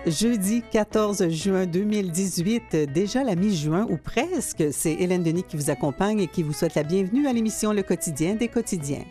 Jeudi 14 juin 2018, déjà la mi-juin ou presque, c'est Hélène Denis qui vous accompagne et qui vous souhaite la bienvenue à l'émission Le Quotidien des quotidiens.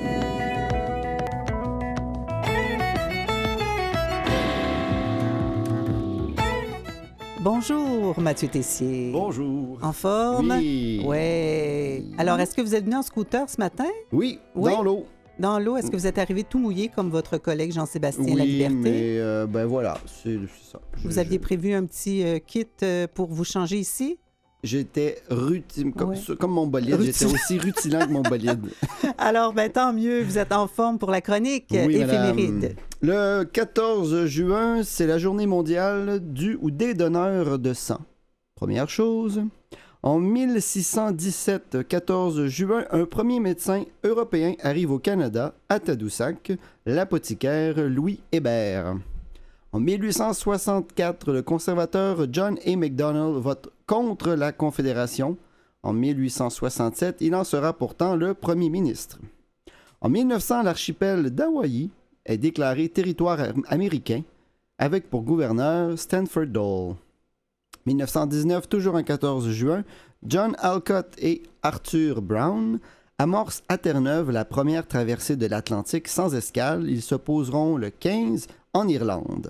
Bonjour Mathieu Tessier. Bonjour. En forme? Oui. Ouais. Alors, est-ce que vous êtes venu en scooter ce matin? Oui, Oui. dans l'eau. Dans l'eau, est-ce que vous êtes arrivé tout mouillé comme votre collègue Jean-Sébastien Oui, Laliberté? mais ben voilà, c'est ça. Vous aviez prévu un petit kit pour vous changer ici? J'étais rutilant, Ouais. comme mon bolide, j'étais aussi rutilant que mon bolide. Alors, ben tant mieux, vous êtes en forme pour la chronique Oui, éphéméride. madame. Le 14 juin, c'est la journée mondiale du ou des donneurs de sang. Première chose, en 1617, 14 juin, un premier médecin européen arrive au Canada, à Tadoussac, l'apothicaire Louis Hébert. En 1864, le conservateur John A. Macdonald vote contre la Confédération. En 1867, il en sera pourtant le premier ministre. En 1900, l'archipel d'Hawaï est déclaré territoire américain, avec pour gouverneur Stanford Dole. 1919, toujours un 14 juin, John Alcott et Arthur Brown amorcent à Terre-Neuve la première traversée de l'Atlantique sans escale. Ils se poseront le 15 en Irlande.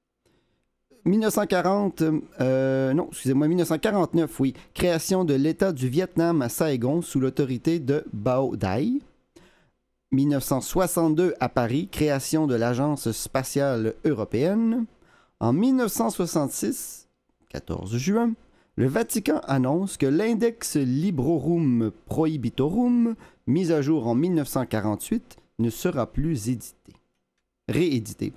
1949, oui, création de l'État du Vietnam à Saigon sous l'autorité de Bao Dai. 1962, à Paris, création de l'Agence spatiale européenne. En 1966, 14 juin, le Vatican annonce que l'index Librorum Prohibitorum, mis à jour en 1948, ne sera plus réédité.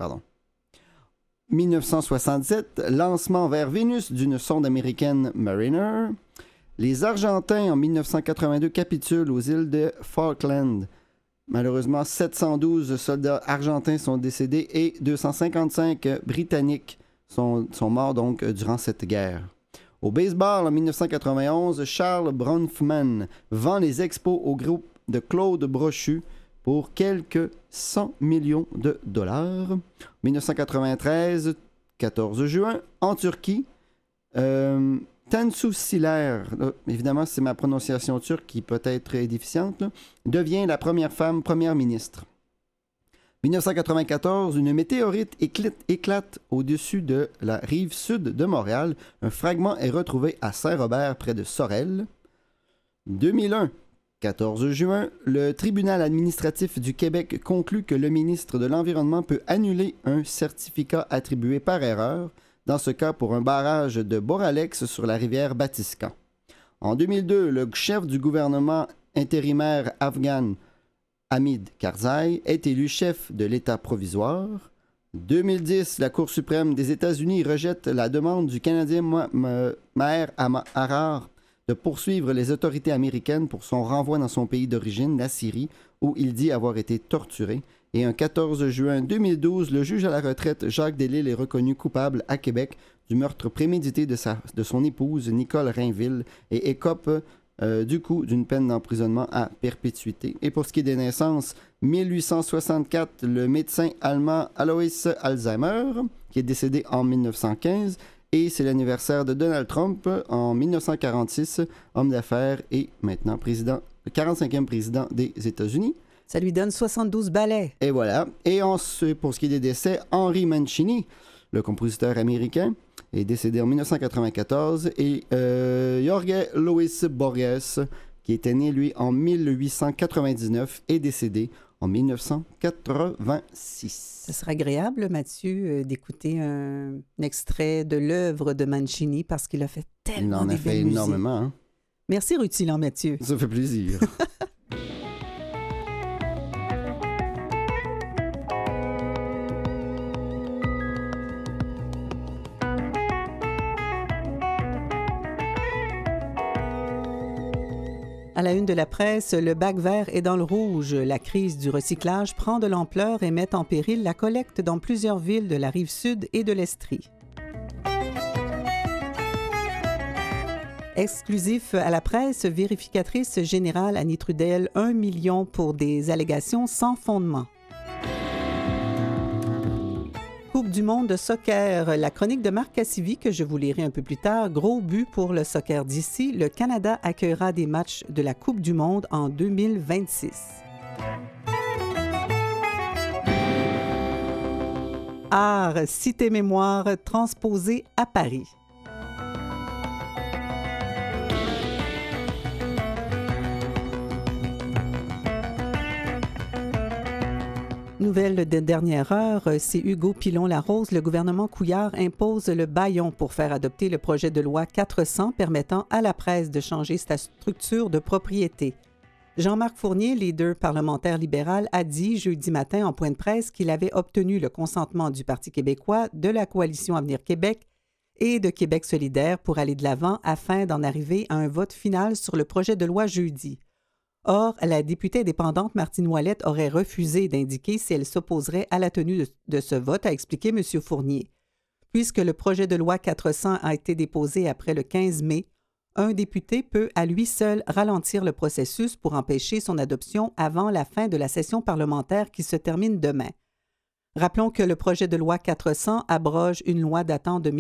1967, lancement vers Vénus d'une sonde américaine Mariner. Les Argentins, en 1982, capitulent aux îles de Falkland. Malheureusement, 712 soldats argentins sont décédés et 255 Britanniques sont morts donc durant cette guerre. Au baseball, en 1991, Charles Bronfman vend les expos au groupe de Claude Brochu pour quelques 100 millions de dollars. 1993, 14 juin, en Turquie, Tansu Çiller, évidemment c'est ma prononciation turque qui peut être déficiente, devient la première femme première ministre. 1994, une météorite éclate au-dessus de la rive sud de Montréal. Un fragment est retrouvé à Saint-Robert, près de Sorel. 2001, 14 juin, le tribunal administratif du Québec conclut que le ministre de l'Environnement peut annuler un certificat attribué par erreur, dans ce cas pour un barrage de Boralex sur la rivière Batiscan. En 2002, le chef du gouvernement intérimaire afghan, Hamid Karzai, est élu chef de l'État provisoire. 2010, la Cour suprême des États-Unis rejette la demande du Canadien Maher Arar de poursuivre les autorités américaines pour son renvoi dans son pays d'origine, la Syrie, où il dit avoir été torturé. Et un 14 juin 2012, le juge à la retraite Jacques Delisle est reconnu coupable à Québec du meurtre prémédité de son épouse Nicole Rainville et écope du coup d'une peine d'emprisonnement à perpétuité. Et pour ce qui est des naissances, 1864, le médecin allemand Alois Alzheimer, qui est décédé en 1915, et c'est l'anniversaire de Donald Trump en 1946, homme d'affaires et maintenant président, le 45e président des États-Unis. Ça lui donne 72 ballets. Et voilà. Et ensuite, pour ce qui est des décès, Henry Mancini, le compositeur américain, est décédé en 1994. Et Jorge Luis Borges, qui était né, lui, en 1899, est décédé en 1986. Ce serait agréable, Mathieu, d'écouter un extrait de l'œuvre de Mancini parce qu'il a fait tellement de belles musiques. Il en a fait énormément. Hein? Merci, rutilant Mathieu. Ça fait plaisir. À la une de la presse, le bac vert est dans le rouge. La crise du recyclage prend de l'ampleur et met en péril la collecte dans plusieurs villes de la Rive-Sud et de l'Estrie. Exclusif à la presse, vérificatrice générale Annie Trudel, 1 million pour des allégations sans fondement. Coupe du monde de soccer, la chronique de Marc Cassivi que je vous lirai un peu plus tard. Gros but pour le soccer d'ici. Le Canada accueillera des matchs de la Coupe du monde en 2026. Art, Cité Mémoire, transposé à Paris. Nouvelle de dernière heure, c'est Hugo Pilon-Larose. Le gouvernement Couillard impose le bâillon pour faire adopter le projet de loi 400 permettant à la presse de changer sa structure de propriété. Jean-Marc Fournier, leader parlementaire libéral, a dit jeudi matin en point de presse qu'il avait obtenu le consentement du Parti québécois, de la Coalition Avenir Québec et de Québec solidaire pour aller de l'avant afin d'en arriver à un vote final sur le projet de loi jeudi. Or, la députée indépendante Martine Ouellette aurait refusé d'indiquer si elle s'opposerait à la tenue de ce vote, a expliqué M. Fournier. Puisque le projet de loi 400 a été déposé après le 15 mai, un député peut à lui seul ralentir le processus pour empêcher son adoption avant la fin de la session parlementaire qui se termine demain. Rappelons que le projet de loi 400 abroge une loi datant de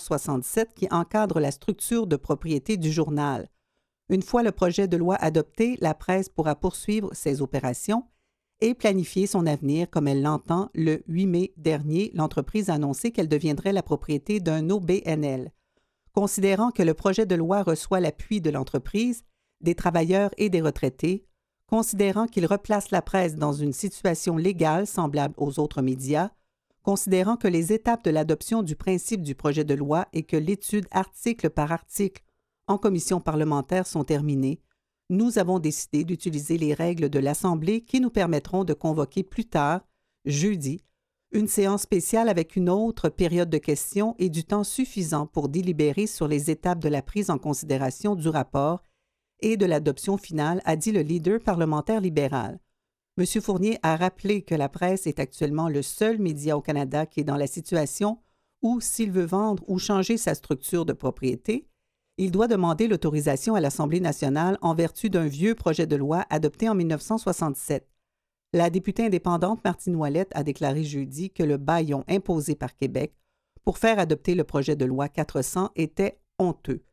1967 qui encadre la structure de propriété du journal. Une fois le projet de loi adopté, la presse pourra poursuivre ses opérations et planifier son avenir comme elle l'entend. Le 8 mai dernier, l'entreprise a annoncé qu'elle deviendrait la propriété d'un OBNL. Considérant que le projet de loi reçoit l'appui de l'entreprise, des travailleurs et des retraités, considérant qu'il replace la presse dans une situation légale semblable aux autres médias, considérant que les étapes de l'adoption du principe du projet de loi et que l'étude article par article en commission parlementaire sont terminées, nous avons décidé d'utiliser les règles de l'Assemblée qui nous permettront de convoquer plus tard, jeudi, une séance spéciale avec une autre période de questions et du temps suffisant pour délibérer sur les étapes de la prise en considération du rapport et de l'adoption finale, a dit le leader parlementaire libéral. M. Fournier a rappelé que la presse est actuellement le seul média au Canada qui est dans la situation où, s'il veut vendre ou changer sa structure de propriété, il doit demander l'autorisation à l'Assemblée nationale en vertu d'un vieux projet de loi adopté en 1967. La députée indépendante Martine Ouellette a déclaré jeudi que le bâillon imposé par Québec pour faire adopter le projet de loi 400 était honteux.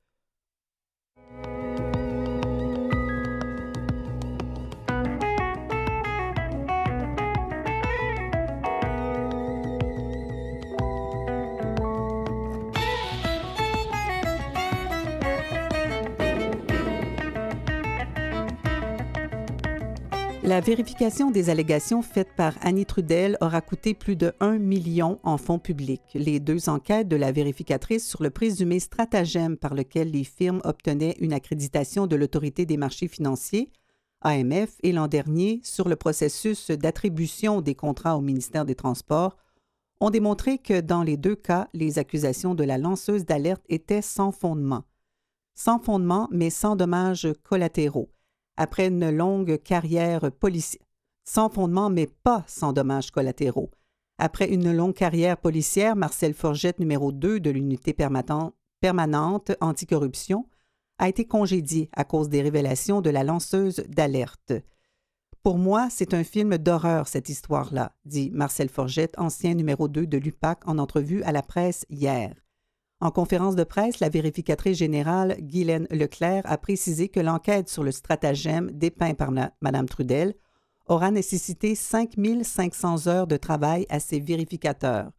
La vérification des allégations faites par Annie Trudel aura coûté plus de 1 million en fonds publics. Les deux enquêtes de la vérificatrice sur le présumé stratagème par lequel les firmes obtenaient une accréditation de l'Autorité des marchés financiers, AMF, et l'an dernier sur le processus d'attribution des contrats au ministère des Transports ont démontré que dans les deux cas, les accusations de la lanceuse d'alerte étaient sans fondement. Sans fondement, mais sans dommages collatéraux. Après une longue carrière policière, sans fondement mais pas sans dommages collatéraux. Après une longue carrière policière, Marcel Forgette, numéro 2 de l'unité permanente anticorruption, a été congédié à cause des révélations de la lanceuse d'alerte. Pour moi, c'est un film d'horreur, cette histoire-là, dit Marcel Forgette, ancien numéro 2 de l'UPAC, en entrevue à la presse hier. En conférence de presse, la vérificatrice générale Guylaine Leclerc a précisé que l'enquête sur le stratagème dépeint par Mme Trudel aura nécessité 5 500 heures de travail à ses vérificateurs.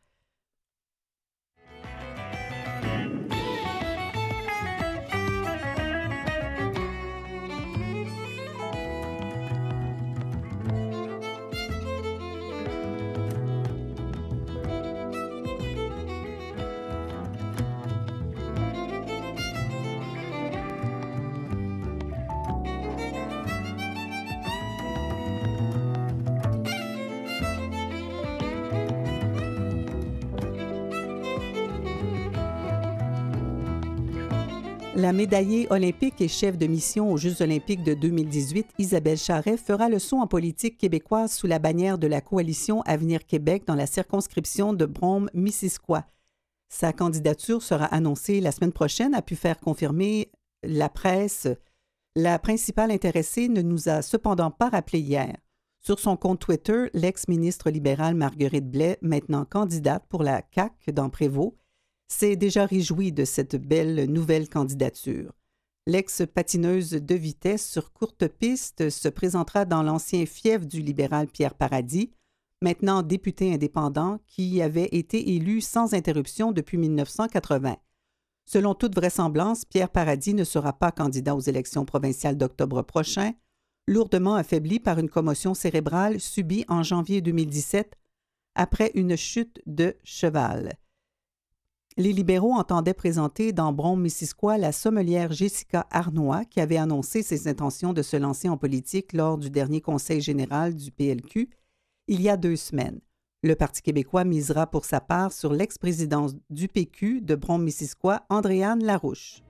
La médaillée olympique et chef de mission aux Jeux olympiques de 2018, Isabelle Charret, fera le saut en politique québécoise sous la bannière de la Coalition Avenir Québec dans la circonscription de Brome-Missisquoi. Sa candidature sera annoncée la semaine prochaine, a pu faire confirmer la presse. La principale intéressée ne nous a cependant pas rappelé hier. Sur son compte Twitter, l'ex-ministre libérale Marguerite Blais, maintenant candidate pour la CAQ dans Prévost, s'est déjà réjouie de cette belle nouvelle candidature. L'ex-patineuse de vitesse sur courte piste se présentera dans l'ancien fief du libéral Pierre Paradis, maintenant député indépendant, qui avait été élu sans interruption depuis 1980. Selon toute vraisemblance, Pierre Paradis ne sera pas candidat aux élections provinciales d'octobre prochain, lourdement affaibli par une commotion cérébrale subie en janvier 2017 après une chute de cheval. Les libéraux entendaient présenter dans Brome-Missisquoi la sommelière Jessica Arnois, qui avait annoncé ses intentions de se lancer en politique lors du dernier conseil général du PLQ il y a 2 semaines. Le Parti québécois misera pour sa part sur l'ex-présidence du PQ de Brome-Missisquoi, Andréanne Larouche.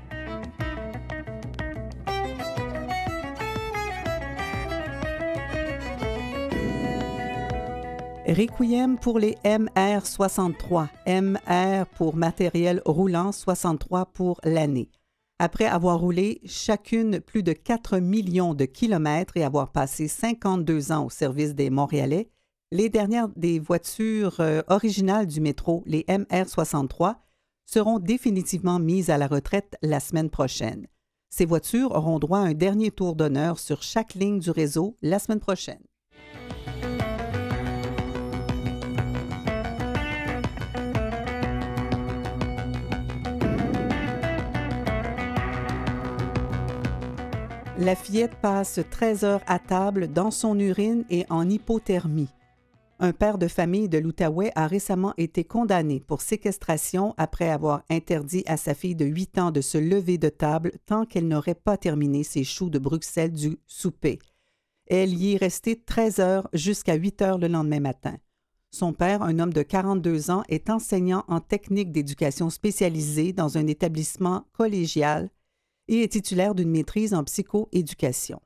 Requiem pour les MR63. MR pour matériel roulant, 63 pour l'année. Après avoir roulé chacune plus de 4 millions de kilomètres et avoir passé 52 ans au service des Montréalais, les dernières des voitures originales du métro, les MR63, seront définitivement mises à la retraite la semaine prochaine. Ces voitures auront droit à un dernier tour d'honneur sur chaque ligne du réseau la semaine prochaine. La fillette passe 13 heures à table dans son urine et en hypothermie. Un père de famille de l'Outaouais a récemment été condamné pour séquestration après avoir interdit à sa fille de 8 ans de se lever de table tant qu'elle n'aurait pas terminé ses choux de Bruxelles du souper. Elle y est restée 13 heures jusqu'à 8 heures le lendemain matin. Son père, un homme de 42 ans, est enseignant en technique d'éducation spécialisée dans un établissement collégial et est titulaire d'une maîtrise en psychoéducation.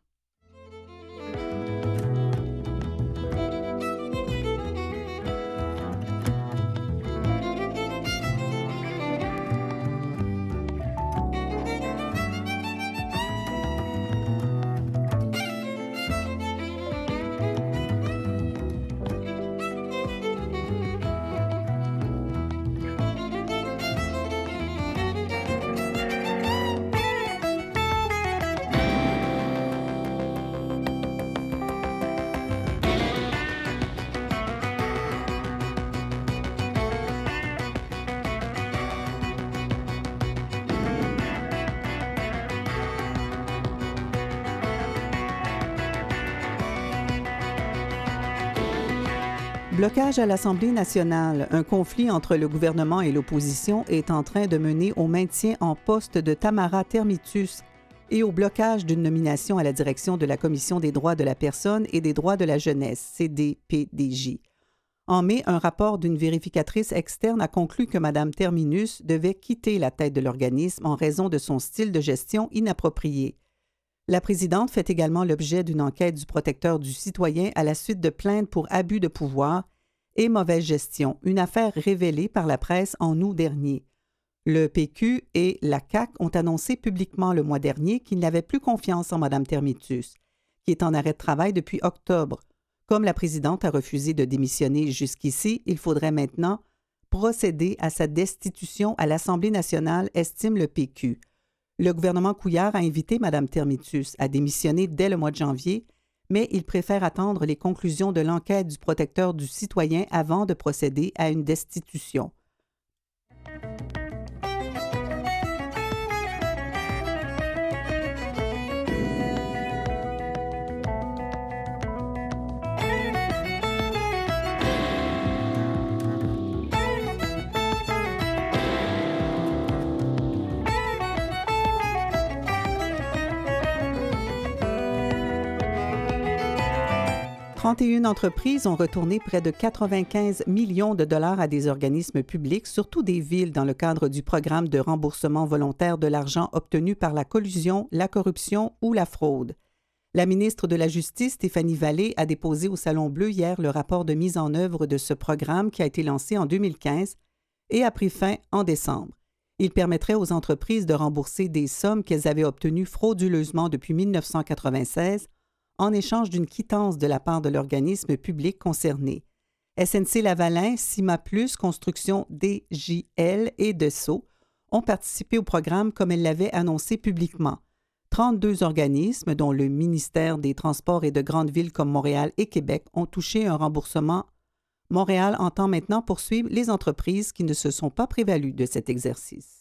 Blocage à l'Assemblée nationale. Un conflit entre le gouvernement et l'opposition est en train de mener au maintien en poste de Tamara Termitus et au blocage d'une nomination à la direction de la Commission des droits de la personne et des droits de la jeunesse, CDPDJ. En mai, un rapport d'une vérificatrice externe a conclu que Mme Terminus devait quitter la tête de l'organisme en raison de son style de gestion inapproprié. La présidente fait également l'objet d'une enquête du protecteur du citoyen à la suite de plaintes pour abus de pouvoir et mauvaise gestion, une affaire révélée par la presse en août dernier. Le PQ et la CAQ ont annoncé publiquement le mois dernier qu'ils n'avaient plus confiance en Mme Termitus, qui est en arrêt de travail depuis octobre. Comme la présidente a refusé de démissionner jusqu'ici, il faudrait maintenant procéder à sa destitution à l'Assemblée nationale, estime le PQ. Le gouvernement Couillard a invité Mme Termitus à démissionner dès le mois de janvier, mais il préfère attendre les conclusions de l'enquête du protecteur du citoyen avant de procéder à une destitution. « 31 entreprises ont retourné près de 95 millions de dollars à des organismes publics, surtout des villes, dans le cadre du programme de remboursement volontaire de l'argent obtenu par la collusion, la corruption ou la fraude. La ministre de la Justice, Stéphanie Vallée, a déposé au Salon Bleu hier le rapport de mise en œuvre de ce programme qui a été lancé en 2015 et a pris fin en décembre. Il permettrait aux entreprises de rembourser des sommes qu'elles avaient obtenues frauduleusement depuis 1996 en échange d'une quittance de la part de l'organisme public concerné. SNC-Lavalin, Cima Plus, Construction DJL et Dessau ont participé au programme comme elle l'avait annoncé publiquement. 32 organismes, dont le ministère des Transports et de grandes villes comme Montréal et Québec, ont touché un remboursement. Montréal entend maintenant poursuivre les entreprises qui ne se sont pas prévalues de cet exercice.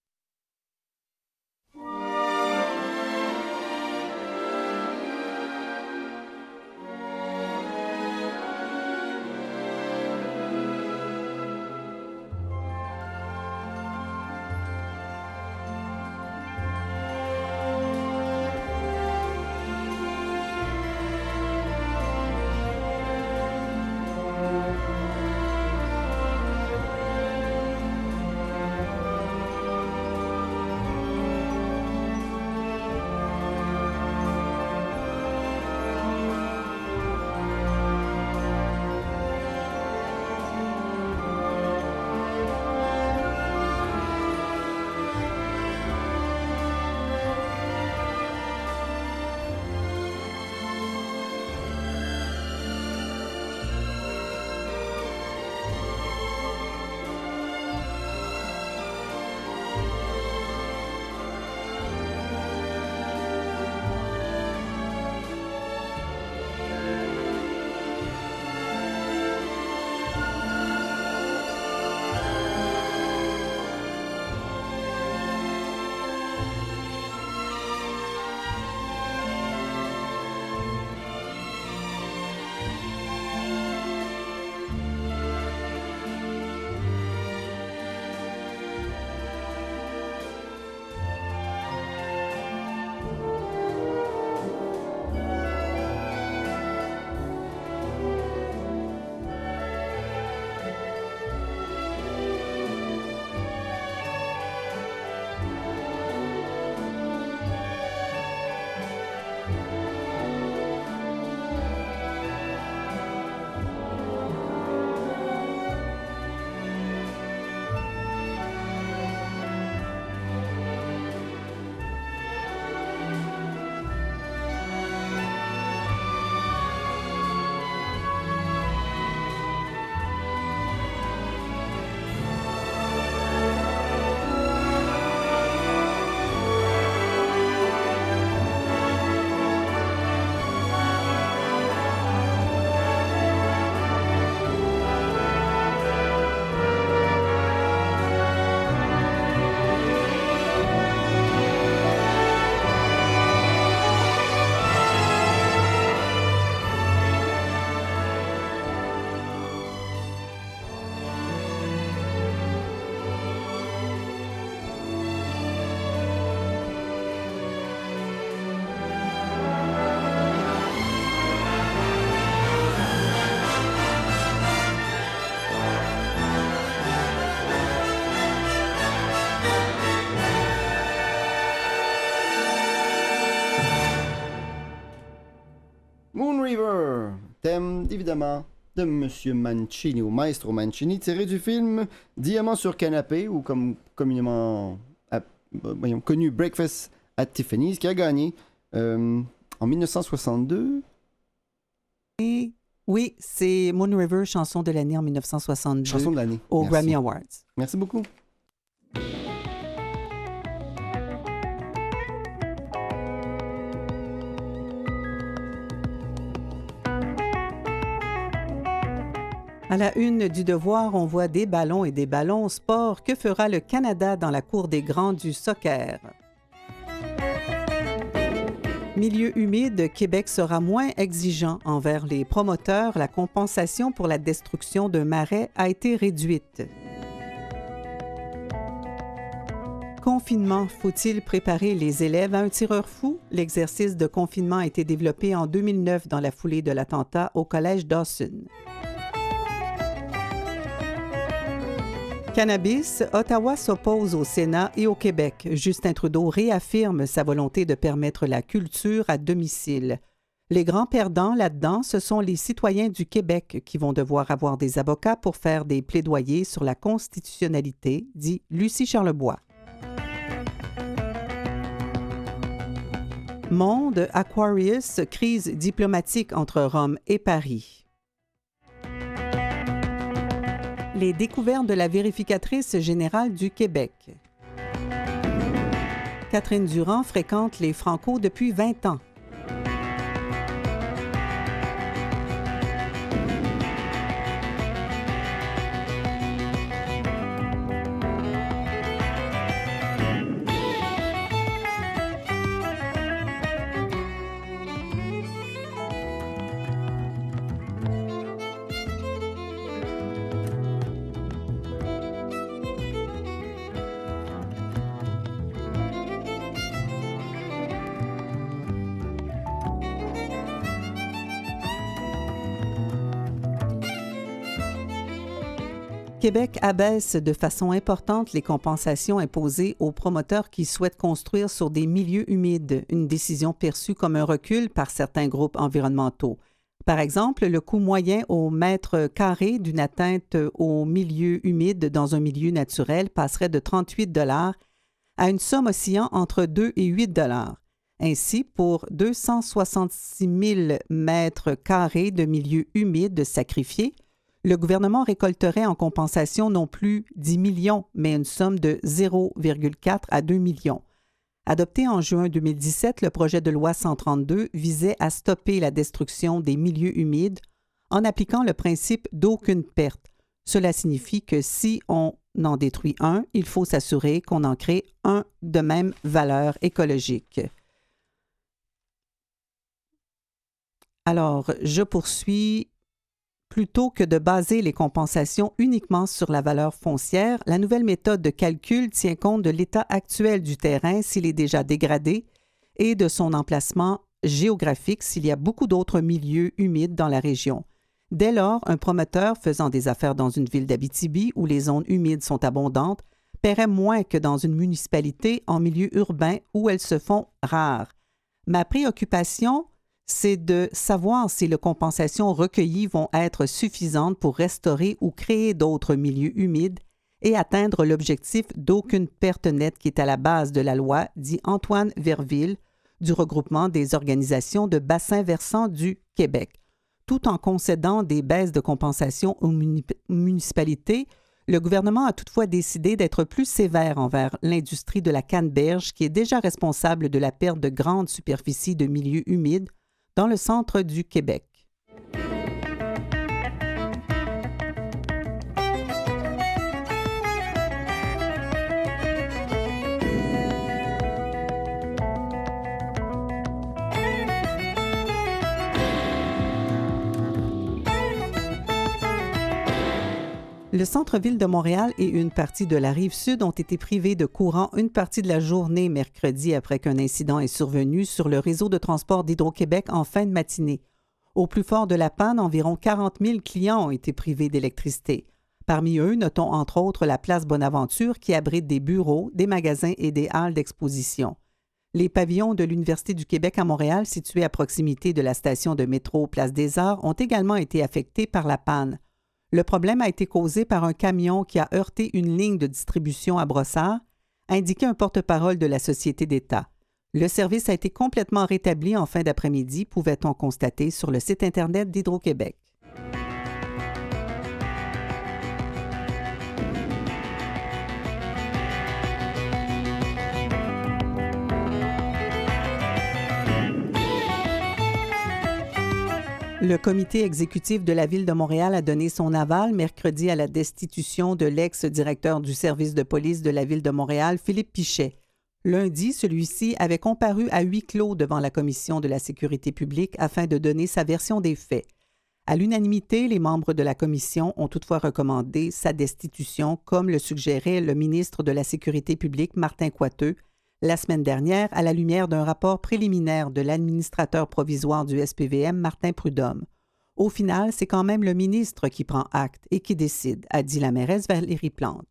Moon River, thème évidemment de Monsieur Mancini ou Maestro Mancini, tiré du film Diamant sur canapé, ou comme communément connu Breakfast at Tiffany's, qui a gagné en 1962. Et oui, c'est Moon River, chanson de l'année en 1962. Chanson de l'année. Aux Merci. Grammy Awards. Merci beaucoup. À la une du Devoir, on voit des ballons et des ballons sport. Que fera le Canada dans la cour des grands du soccer? Milieu humide, Québec sera moins exigeant envers les promoteurs. La compensation pour la destruction d'un marais a été réduite. Confinement, faut-il préparer les élèves à un tireur fou? L'exercice de confinement a été développé en 2009 dans la foulée de l'attentat au collège Dawson. Cannabis, Ottawa s'oppose au Sénat et au Québec. Justin Trudeau réaffirme sa volonté de permettre la culture à domicile. Les grands perdants là-dedans, ce sont les citoyens du Québec qui vont devoir avoir des avocats pour faire des plaidoyers sur la constitutionnalité, dit Lucie Charlebois. Monde, Aquarius, crise diplomatique entre Rome et Paris. Les découvertes de la vérificatrice générale du Québec. Catherine Durand fréquente les Franco depuis 20 ans. Québec abaisse de façon importante les compensations imposées aux promoteurs qui souhaitent construire sur des milieux humides, une décision perçue comme un recul par certains groupes environnementaux. Par exemple, le coût moyen au mètre carré d'une atteinte au milieu humide dans un milieu naturel passerait de 38 $ à une somme oscillant entre 2 et 8 $. Ainsi, pour 266 000 mètres carrés de milieux humides sacrifiés, le gouvernement récolterait en compensation non plus 10 millions, mais une somme de 0,4 à 2 millions. Adopté en juin 2017, le projet de loi 132 visait à stopper la destruction des milieux humides en appliquant le principe d'aucune perte. Cela signifie que si on en détruit un, il faut s'assurer qu'on en crée un de même valeur écologique. Alors, je poursuis. Plutôt que de baser les compensations uniquement sur la valeur foncière, la nouvelle méthode de calcul tient compte de l'état actuel du terrain s'il est déjà dégradé et de son emplacement géographique s'il y a beaucoup d'autres milieux humides dans la région. Dès lors, un promoteur faisant des affaires dans une ville d'Abitibi où les zones humides sont abondantes paierait moins que dans une municipalité en milieu urbain où elles se font rares. Ma préoccupation, c'est de savoir si les compensations recueillies vont être suffisantes pour restaurer ou créer d'autres milieux humides et atteindre l'objectif d'aucune perte nette qui est à la base de la loi, dit Antoine Verville, du regroupement des organisations de bassins versants du Québec. Tout en concédant des baisses de compensation aux municipalités, le gouvernement a toutefois décidé d'être plus sévère envers l'industrie de la canneberge qui est déjà responsable de la perte de grandes superficies de milieux humides dans le centre du Québec. Le centre-ville de Montréal et une partie de la Rive-Sud ont été privés de courant une partie de la journée mercredi après qu'un incident est survenu sur le réseau de transport d'Hydro-Québec en fin de matinée. Au plus fort de la panne, environ 40 000 clients ont été privés d'électricité. Parmi eux, notons entre autres la place Bonaventure qui abrite des bureaux, des magasins et des halles d'exposition. Les pavillons de l'Université du Québec à Montréal, situés à proximité de la station de métro Place des Arts, ont également été affectés par la panne. Le problème a été causé par un camion qui a heurté une ligne de distribution à Brossard, indiquait un porte-parole de la Société d'État. Le service a été complètement rétabli en fin d'après-midi, pouvait-on constater sur le site Internet d'Hydro-Québec. Le comité exécutif de la Ville de Montréal a donné son aval mercredi à la destitution de l'ex-directeur du service de police de la Ville de Montréal, Philippe Pichet. Lundi, celui-ci avait comparu à huis clos devant la Commission de la sécurité publique afin de donner sa version des faits. À l'unanimité, les membres de la commission ont toutefois recommandé sa destitution, comme le suggérait le ministre de la Sécurité publique, Martin Coiteux, la semaine dernière, à la lumière d'un rapport préliminaire de l'administrateur provisoire du SPVM, Martin Prudhomme. Au final, c'est quand même le ministre qui prend acte et qui décide, a dit la mairesse Valérie Plante.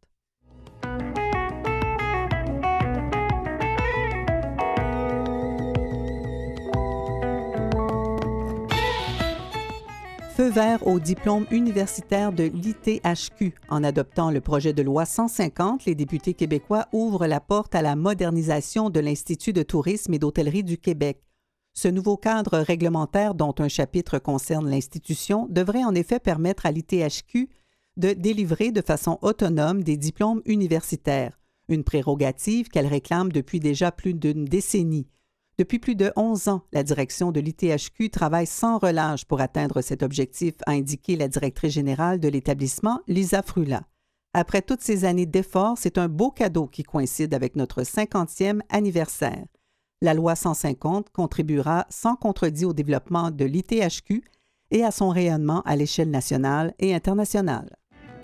Feu vert au diplôme universitaire de l'ITHQ. En adoptant le projet de loi 150, les députés québécois ouvrent la porte à la modernisation de l'Institut de tourisme et d'hôtellerie du Québec. Ce nouveau cadre réglementaire, dont un chapitre concerne l'institution, devrait en effet permettre à l'ITHQ de délivrer de façon autonome des diplômes universitaires, une prérogative qu'elle réclame depuis déjà plus d'une décennie. Depuis plus de 11 ans, la direction de l'ITHQ travaille sans relâche pour atteindre cet objectif, a indiqué la directrice générale de l'établissement, Lisa Frula. Après toutes ces années d'efforts, c'est un beau cadeau qui coïncide avec notre 50e anniversaire. La loi 150 contribuera sans contredit au développement de l'ITHQ et à son rayonnement à l'échelle nationale et internationale.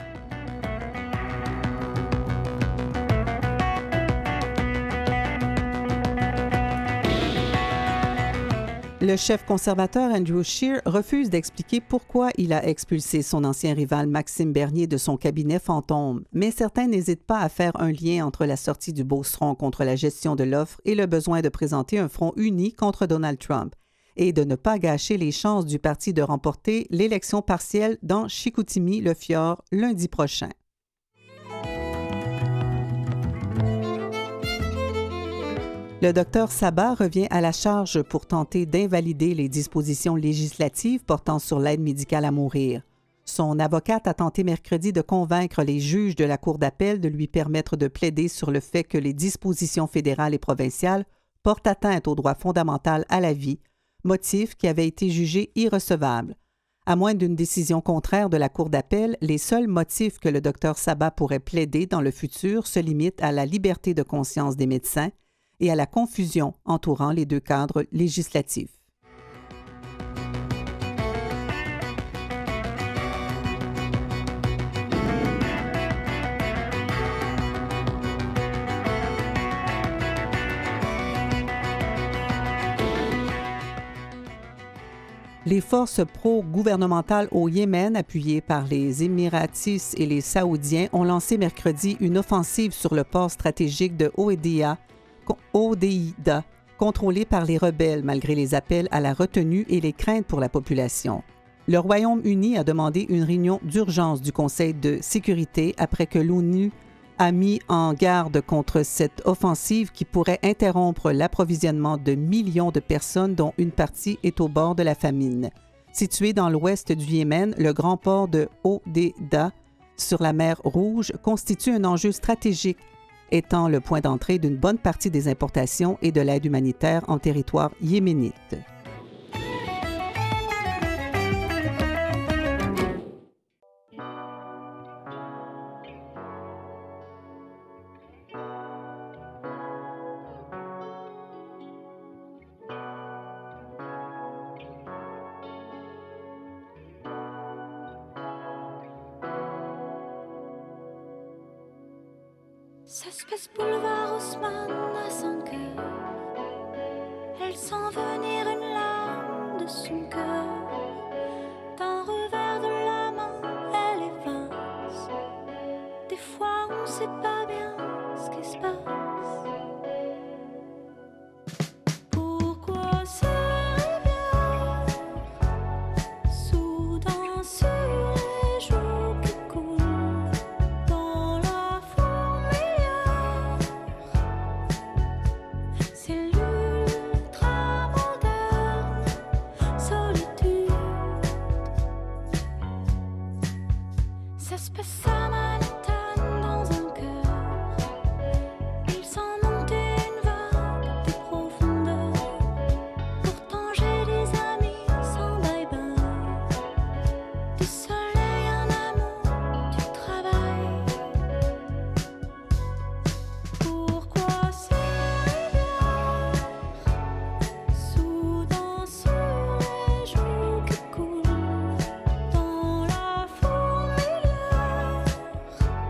Le chef conservateur Andrew Scheer refuse d'expliquer pourquoi il a expulsé son ancien rival Maxime Bernier de son cabinet fantôme, mais certains n'hésitent pas à faire un lien entre la sortie du Beauceron contre la gestion de l'offre et le besoin de présenter un front uni contre Donald Trump et de ne pas gâcher les chances du parti de remporter l'élection partielle dans Chicoutimi-le-Fjord lundi prochain. Le Dr Sabat revient à la charge pour tenter d'invalider les dispositions législatives portant sur l'aide médicale à mourir. Son avocate a tenté mercredi de convaincre les juges de la Cour d'appel de lui permettre de plaider sur le fait que les dispositions fédérales et provinciales portent atteinte au droit fondamental à la vie, motif qui avait été jugé irrecevable. À moins d'une décision contraire de la Cour d'appel, les seuls motifs que le Dr Sabat pourrait plaider dans le futur se limitent à la liberté de conscience des médecins et à la confusion entourant les deux cadres législatifs. Les forces pro-gouvernementales au Yémen, appuyées par les Émiratis et les Saoudiens, ont lancé mercredi une offensive sur le port stratégique de Hodeïda, contrôlé par les rebelles malgré les appels à la retenue et les craintes pour la population. Le Royaume-Uni a demandé une réunion d'urgence du Conseil de sécurité après que l'ONU a mis en garde contre cette offensive qui pourrait interrompre l'approvisionnement de millions de personnes dont une partie est au bord de la famine. Situé dans l'ouest du Yémen, le grand port de Hodeïda sur la mer Rouge constitue un enjeu stratégique étant le point d'entrée d'une bonne partie des importations et de l'aide humanitaire en territoire yéménite. Ça se passe boulevard Haussmann à 5 heures. Elle sent venir une larme de son cœur. D'un revers de la main, elle évince. Des fois, on sait pas bien ce qui se passe. Pourquoi ces rivières soudain sur les joues qui coulent dans la fourmilière? C'est l'ultra moderne solitude. Ça se passe à Manhattan dans un cœur. Il s'en montait une vague des profondeurs. Pourtant j'ai des amis sans bye-bye. Du soleil, un amour, du travail. Pourquoi ces rivières soudain sur les joues qui coulent dans la fourmilière?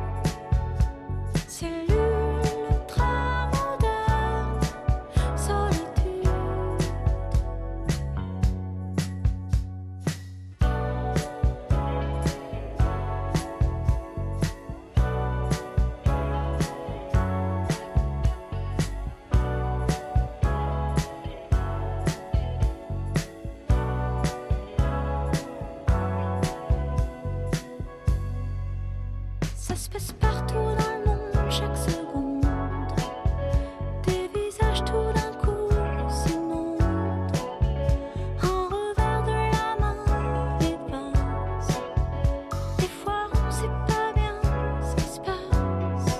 Ça se passe partout dans le monde, chaque seconde. Des visages tout d'un coup s'inondent. En revers de la main, les vases. Des fois on sait pas bien ce qui se passe.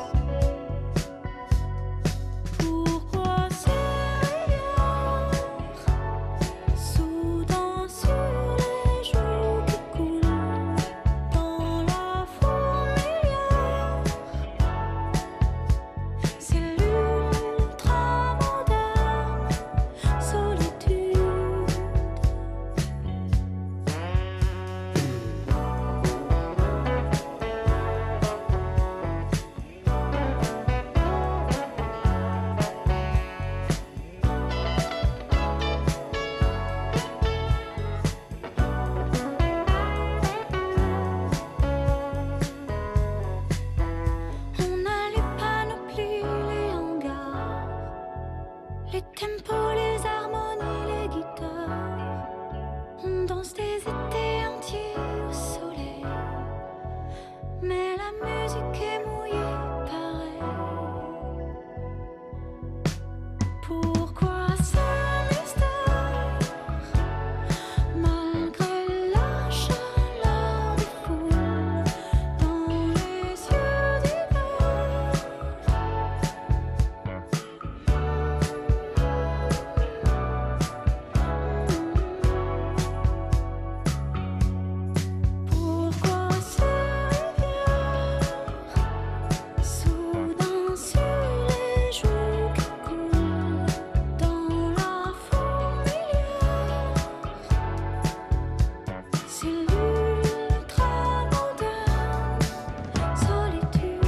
Pourquoi ces rivières soudain sur les joues qui coulent dans la fourmilière? C'est l'ultra moderne solitude. On a les panoplies, les hangars, les tempos, les harmonies, les guitares. On danse des étés entiers au soleil, mais la musique est mouillée pareil. Pourquoi ce mystère, malgré la chaleur des foules, dans les yeux d'hiver? Pourquoi ces rivières soudain sur les joues qui coulent dans la fourmilière? C'est l'ultra moderne solitude.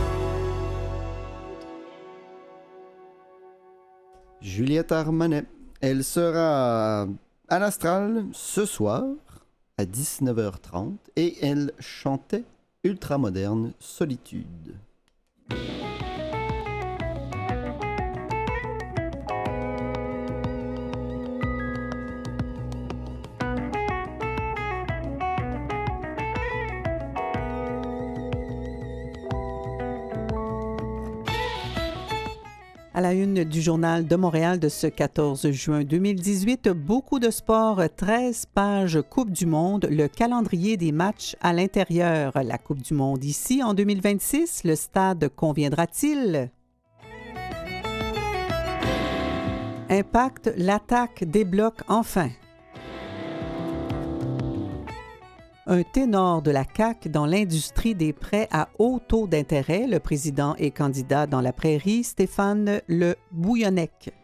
Juliette Armanet. Elle sera à l'Astral ce soir à 19h30 et elle chantait Ultramoderne Solitude. À la une du Journal de Montréal de ce 14 juin 2018, beaucoup de sport, 13 pages Coupe du Monde, le calendrier des matchs à l'intérieur. La Coupe du Monde ici en 2026, le stade conviendra-t-il? Impact, l'attaque débloque enfin. Un ténor de la CAQ dans l'industrie des prêts à haut taux d'intérêt, le président et candidat dans la Prairie, Stéphane Le Bouillonnec.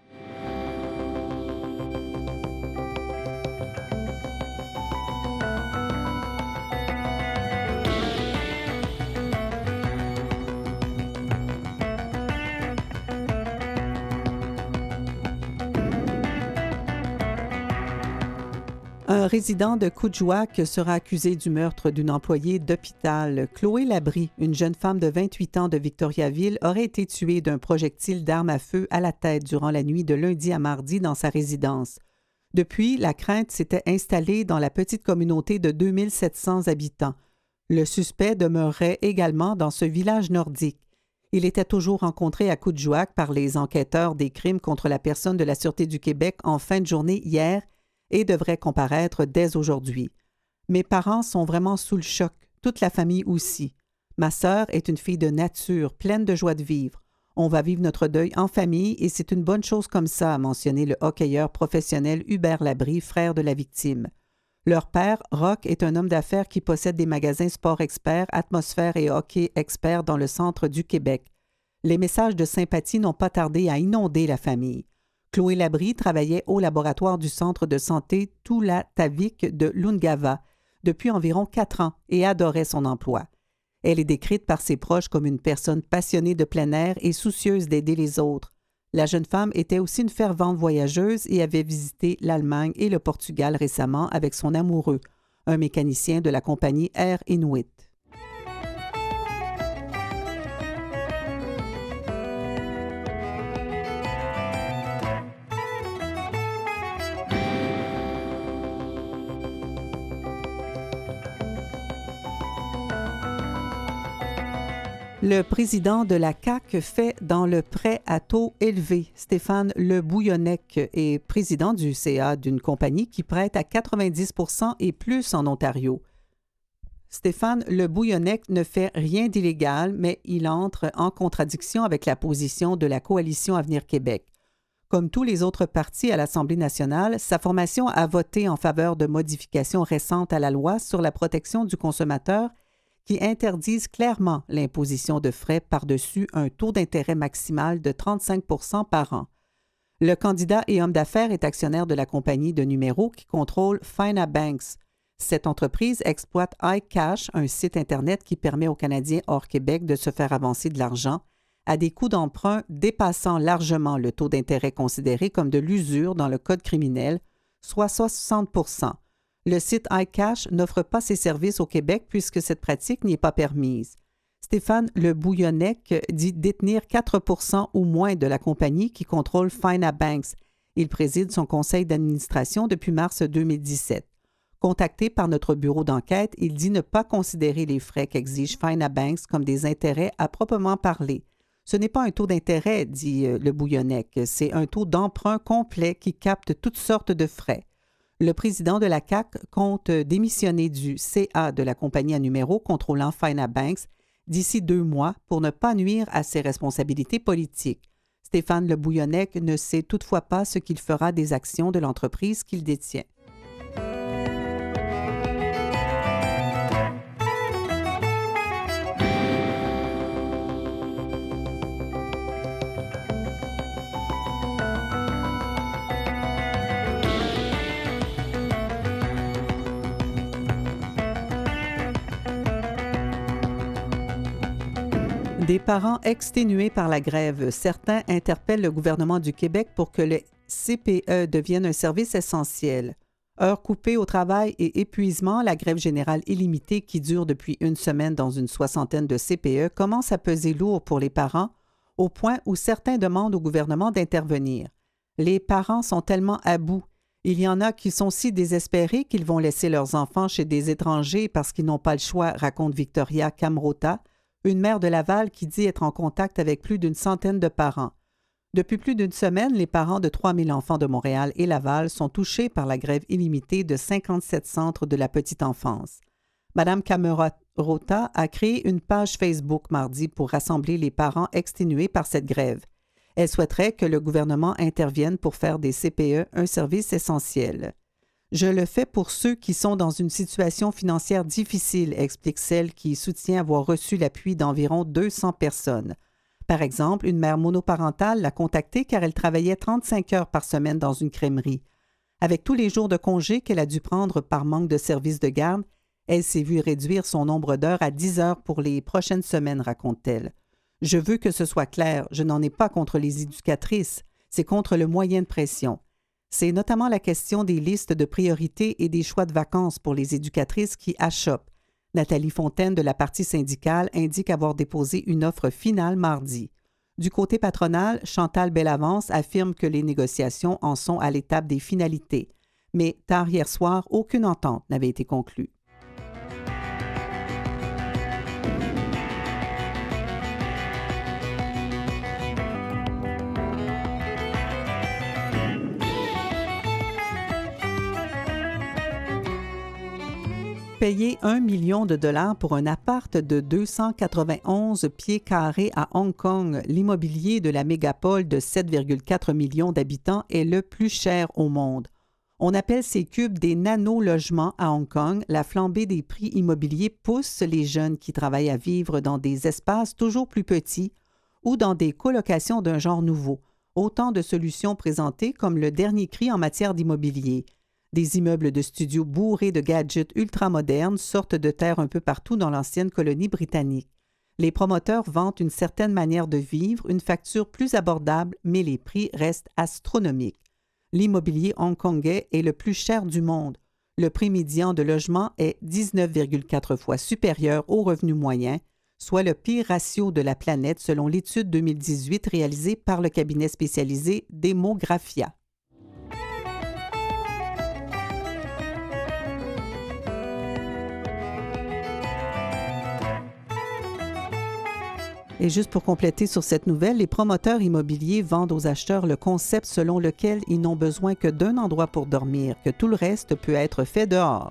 Un résident de Coudjouac sera accusé du meurtre d'une employée d'hôpital. Chloé Labrie, une jeune femme de 28 ans de Victoriaville, aurait été tuée d'un projectile d'arme à feu à la tête durant la nuit de lundi à mardi dans sa résidence. Depuis, la crainte s'était installée dans la petite communauté de 2700 habitants. Le suspect demeurait également dans ce village nordique. Il était toujours rencontré à Coudjouac par les enquêteurs des crimes contre la personne de la Sûreté du Québec en fin de journée hier et devrait comparaître dès aujourd'hui. Mes parents sont vraiment sous le choc, toute la famille aussi. Ma sœur est une fille de nature, pleine de joie de vivre. On va vivre notre deuil en famille et c'est une bonne chose comme ça, a mentionné le hockeyeur professionnel Hubert Labrie, frère de la victime. Leur père, Roch, est un homme d'affaires qui possède des magasins Sport Expert, Atmosphère et Hockey Expert dans le centre du Québec. Les messages de sympathie n'ont pas tardé à inonder la famille. Chloé Labrie travaillait au laboratoire du centre de santé Tulatavik de Lungava depuis environ 4 ans et adorait son emploi. Elle est décrite par ses proches comme une personne passionnée de plein air et soucieuse d'aider les autres. La jeune femme était aussi une fervente voyageuse et avait visité l'Allemagne et le Portugal récemment avec son amoureux, un mécanicien de la compagnie Air Inuit. Le président de la CAQ fait dans le prêt à taux élevé. Stéphane Le Bouillonnec est président du CA d'une compagnie qui prête à 90 % et plus en Ontario. Stéphane Le Bouillonnec ne fait rien d'illégal, mais il entre en contradiction avec la position de la Coalition Avenir Québec. Comme tous les autres partis à l'Assemblée nationale, sa formation a voté en faveur de modifications récentes à la loi sur la protection du consommateur qui interdisent clairement l'imposition de frais par-dessus un taux d'intérêt maximal de 35 % par an. Le candidat et homme d'affaires est actionnaire de la compagnie de numéros qui contrôle Finabanks. Cette entreprise exploite iCash, un site Internet qui permet aux Canadiens hors Québec de se faire avancer de l'argent à des coûts d'emprunt dépassant largement le taux d'intérêt considéré comme de l'usure dans le code criminel, soit 60 %. Le site iCash n'offre pas ses services au Québec puisque cette pratique n'y est pas permise. Stéphane Le Bouillonnec dit détenir 4 % ou moins de la compagnie qui contrôle Finabanks. Il préside son conseil d'administration depuis mars 2017. Contacté par notre bureau d'enquête, il dit ne pas considérer les frais qu'exige Finabanks comme des intérêts à proprement parler. Ce n'est pas un taux d'intérêt, dit Le Bouillonnec, c'est un taux d'emprunt complet qui capte toutes sortes de frais. Le président de la CAQ compte démissionner du CA de la compagnie à numéros contrôlant Finabanks d'ici 2 mois pour ne pas nuire à ses responsabilités politiques. Stéphane Le Bouillonnec ne sait toutefois pas ce qu'il fera des actions de l'entreprise qu'il détient. Des parents exténués par la grève. Certains interpellent le gouvernement du Québec pour que le CPE devienne un service essentiel. Heures coupées au travail et épuisement, la grève générale illimitée qui dure depuis 1 semaine dans une 60aine de CPE commence à peser lourd pour les parents, au point où certains demandent au gouvernement d'intervenir. Les parents sont tellement à bout. Il y en a qui sont si désespérés qu'ils vont laisser leurs enfants chez des étrangers parce qu'ils n'ont pas le choix, raconte Victoria Camrota, une mère de Laval qui dit être en contact avec plus d'une centaine de parents. Depuis plus d'1 semaine, les parents de 3000 enfants de Montréal et Laval sont touchés par la grève illimitée de 57 centres de la petite enfance. Madame Camrota a créé une page Facebook mardi pour rassembler les parents exténués par cette grève. Elle souhaiterait que le gouvernement intervienne pour faire des CPE un service essentiel. « Je le fais pour ceux qui sont dans une situation financière difficile », explique celle qui soutient avoir reçu l'appui d'environ 200 personnes. Par exemple, une mère monoparentale l'a contactée car elle travaillait 35 heures par semaine dans une crèmerie. Avec tous les jours de congé qu'elle a dû prendre par manque de service de garde, elle s'est vue réduire son nombre d'heures à 10 heures pour les prochaines semaines, raconte-t-elle. « Je veux que ce soit clair, je n'en ai pas contre les éducatrices, c'est contre le moyen de pression. » C'est notamment la question des listes de priorités et des choix de vacances pour les éducatrices qui achoppent. Nathalie Fontaine de la partie syndicale indique avoir déposé une offre finale mardi. Du côté patronal, Chantal Bellavance affirme que les négociations en sont à l'étape des finalités. Mais tard hier soir, aucune entente n'avait été conclue. Payer 1 million de dollars pour un appart de 291 pieds carrés à Hong Kong, l'immobilier de la mégapole de 7,4 millions d'habitants est le plus cher au monde. On appelle ces cubes des nano-logements à Hong Kong. La flambée des prix immobiliers pousse les jeunes qui travaillent à vivre dans des espaces toujours plus petits ou dans des colocations d'un genre nouveau. Autant de solutions présentées comme le dernier cri en matière d'immobilier. Des immeubles de studios bourrés de gadgets ultramodernes sortent de terre un peu partout dans l'ancienne colonie britannique. Les promoteurs vantent une certaine manière de vivre, une facture plus abordable, mais les prix restent astronomiques. L'immobilier hongkongais est le plus cher du monde. Le prix médian de logement est 19,4 fois supérieur au revenu moyen, soit le pire ratio de la planète selon l'étude 2018 réalisée par le cabinet spécialisé Demographia. Et juste pour compléter sur cette nouvelle, les promoteurs immobiliers vendent aux acheteurs le concept selon lequel ils n'ont besoin que d'un endroit pour dormir, que tout le reste peut être fait dehors.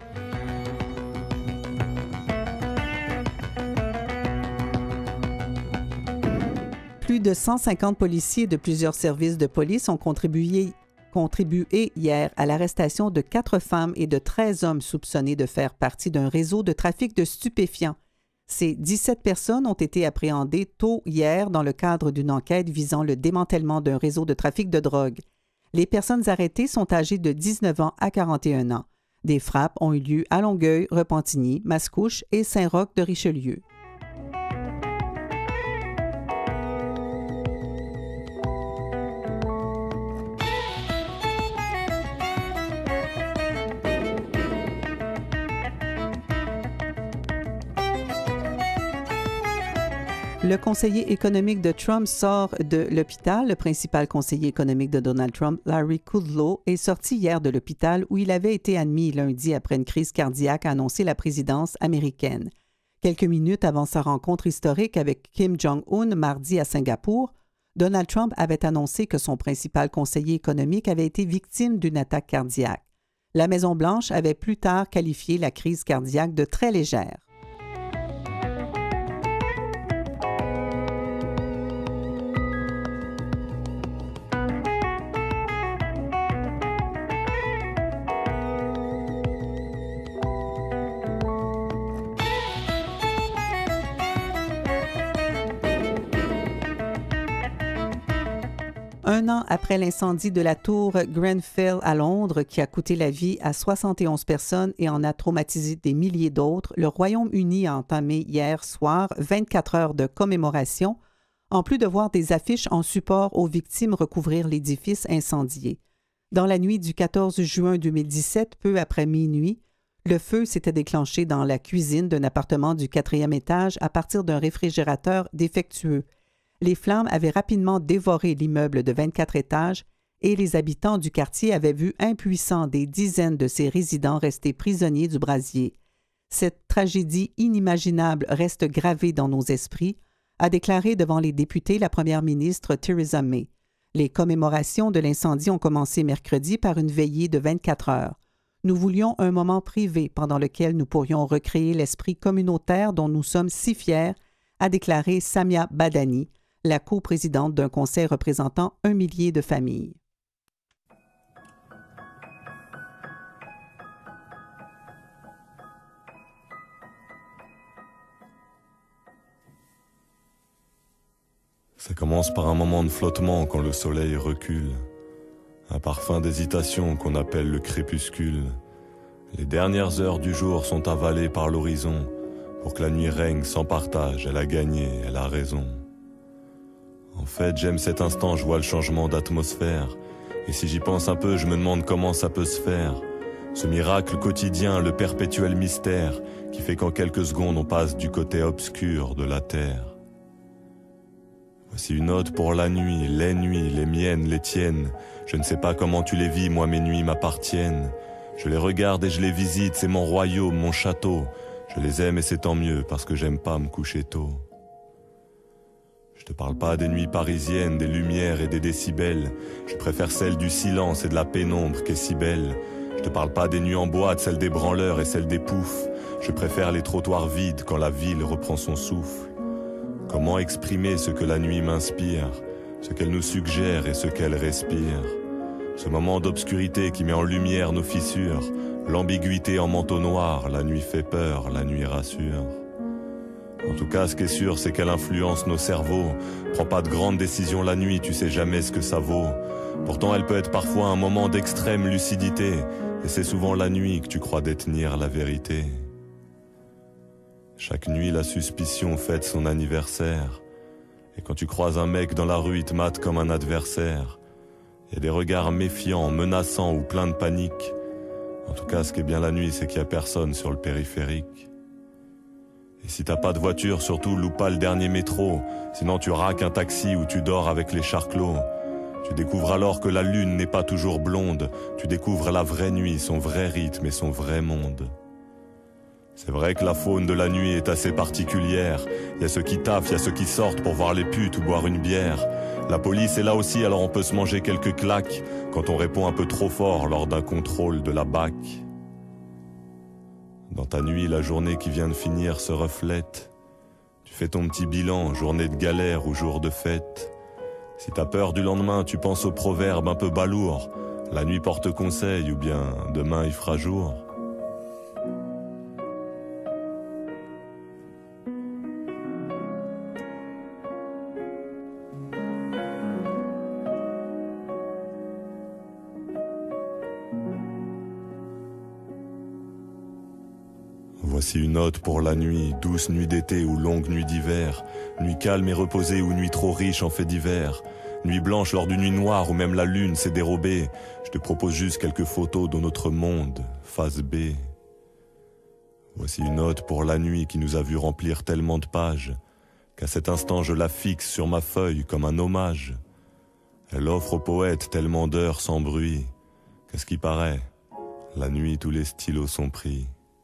Plus de 150 policiers de plusieurs services de police ont contribué hier à l'arrestation de 4 femmes et de 13 hommes soupçonnés de faire partie d'un réseau de trafic de stupéfiants. Ces 17 personnes ont été appréhendées tôt hier dans le cadre d'une enquête visant le démantèlement d'un réseau de trafic de drogue. Les personnes arrêtées sont âgées de 19 ans à 41 ans. Des frappes ont eu lieu à Longueuil, Repentigny, Mascouche et Saint-Roch de Richelieu. Le conseiller économique de Trump sort de l'hôpital. Le principal conseiller économique de Donald Trump, Larry Kudlow, est sorti hier de l'hôpital où il avait été admis lundi après une crise cardiaque, a annoncé la présidence américaine. Quelques minutes avant sa rencontre historique avec Kim Jong-un mardi à Singapour, Donald Trump avait annoncé que son principal conseiller économique avait été victime d'une attaque cardiaque. La Maison-Blanche avait plus tard qualifié la crise cardiaque de très légère. Un an après l'incendie de la tour Grenfell à Londres, qui a coûté la vie à 71 personnes et en a traumatisé des milliers d'autres, le Royaume-Uni a entamé hier soir 24 heures de commémoration, en plus de voir des affiches en support aux victimes recouvrir l'édifice incendié. Dans la nuit du 14 juin 2017, peu après minuit, le feu s'était déclenché dans la cuisine d'un appartement du 4e étage à partir d'un réfrigérateur défectueux. Les flammes avaient rapidement dévoré l'immeuble de 24 étages et les habitants du quartier avaient vu impuissants des dizaines de ces résidents restés prisonniers du brasier. Cette tragédie inimaginable reste gravée dans nos esprits, a déclaré devant les députés la première ministre Theresa May. Les commémorations de l'incendie ont commencé mercredi par une veillée de 24 heures. Nous voulions un moment privé pendant lequel nous pourrions recréer l'esprit communautaire dont nous sommes si fiers, a déclaré Samia Badani, la coprésidente d'un conseil représentant 1 millier de familles. Ça commence par un moment de flottement quand le soleil recule, un parfum d'hésitation qu'on appelle le crépuscule. Les dernières heures du jour sont avalées par l'horizon pour que la nuit règne sans partage. Elle a gagné, elle a raison. En fait, j'aime cet instant, je vois le changement d'atmosphère. Et si j'y pense un peu, je me demande comment ça peut se faire. Ce miracle quotidien, le perpétuel mystère, qui fait qu'en quelques secondes on passe du côté obscur de la terre. Voici une ode pour la nuit, les nuits, les miennes, les tiennes. Je ne sais pas comment tu les vis, moi mes nuits m'appartiennent. Je les regarde et je les visite, c'est mon royaume, mon château. Je les aime et c'est tant mieux, parce que j'aime pas me coucher tôt. Je te parle pas des nuits parisiennes, des lumières et des décibels. Je préfère celles du silence et de la pénombre qui est si belle. Je te parle pas des nuits en boîte, celles des branleurs et celles des poufs. Je préfère les trottoirs vides quand la ville reprend son souffle. Comment exprimer ce que la nuit m'inspire, ce qu'elle nous suggère et ce qu'elle respire? Ce moment d'obscurité qui met en lumière nos fissures, l'ambiguïté en manteau noir, la nuit fait peur, la nuit rassure. En tout cas, ce qui est sûr, c'est qu'elle influence nos cerveaux. Prends pas de grandes décisions la nuit, tu sais jamais ce que ça vaut. Pourtant, elle peut être parfois un moment d'extrême lucidité. Et c'est souvent la nuit que tu crois détenir la vérité. Chaque nuit, la suspicion fête son anniversaire. Et quand tu croises un mec dans la rue, il te mate comme un adversaire. Il y a des regards méfiants, menaçants ou pleins de panique. En tout cas, ce qui est bien la nuit, c'est qu'il y a personne sur le périphérique. Et si t'as pas de voiture, surtout loupe pas le dernier métro. Sinon tu raques un taxi ou tu dors avec les charclos. Tu découvres alors que la lune n'est pas toujours blonde. Tu découvres la vraie nuit, son vrai rythme et son vrai monde. C'est vrai que la faune de la nuit est assez particulière. Il y a ceux qui taffent, il y a ceux qui sortent pour voir les putes ou boire une bière. La police est là aussi, alors on peut se manger quelques claques quand on répond un peu trop fort lors d'un contrôle de la BAC. Dans ta nuit, la journée qui vient de finir se reflète. Tu fais ton petit bilan, journée de galère ou jour de fête. Si t'as peur du lendemain, tu penses au proverbe un peu balourd. La nuit porte conseil ou bien demain il fera jour. Voici une note pour la nuit, douce nuit d'été ou longue nuit d'hiver, nuit calme et reposée ou nuit trop riche en faits divers, nuit blanche lors d'une nuit noire où même la lune s'est dérobée. Je te propose juste quelques photos de notre monde, phase B. Voici une note pour la nuit qui nous a vu remplir tellement de pages, qu'à cet instant je la fixe sur ma feuille comme un hommage. Elle offre au poète tellement d'heures sans bruit, qu'à ce qui paraît, la nuit tous les stylos sont pris.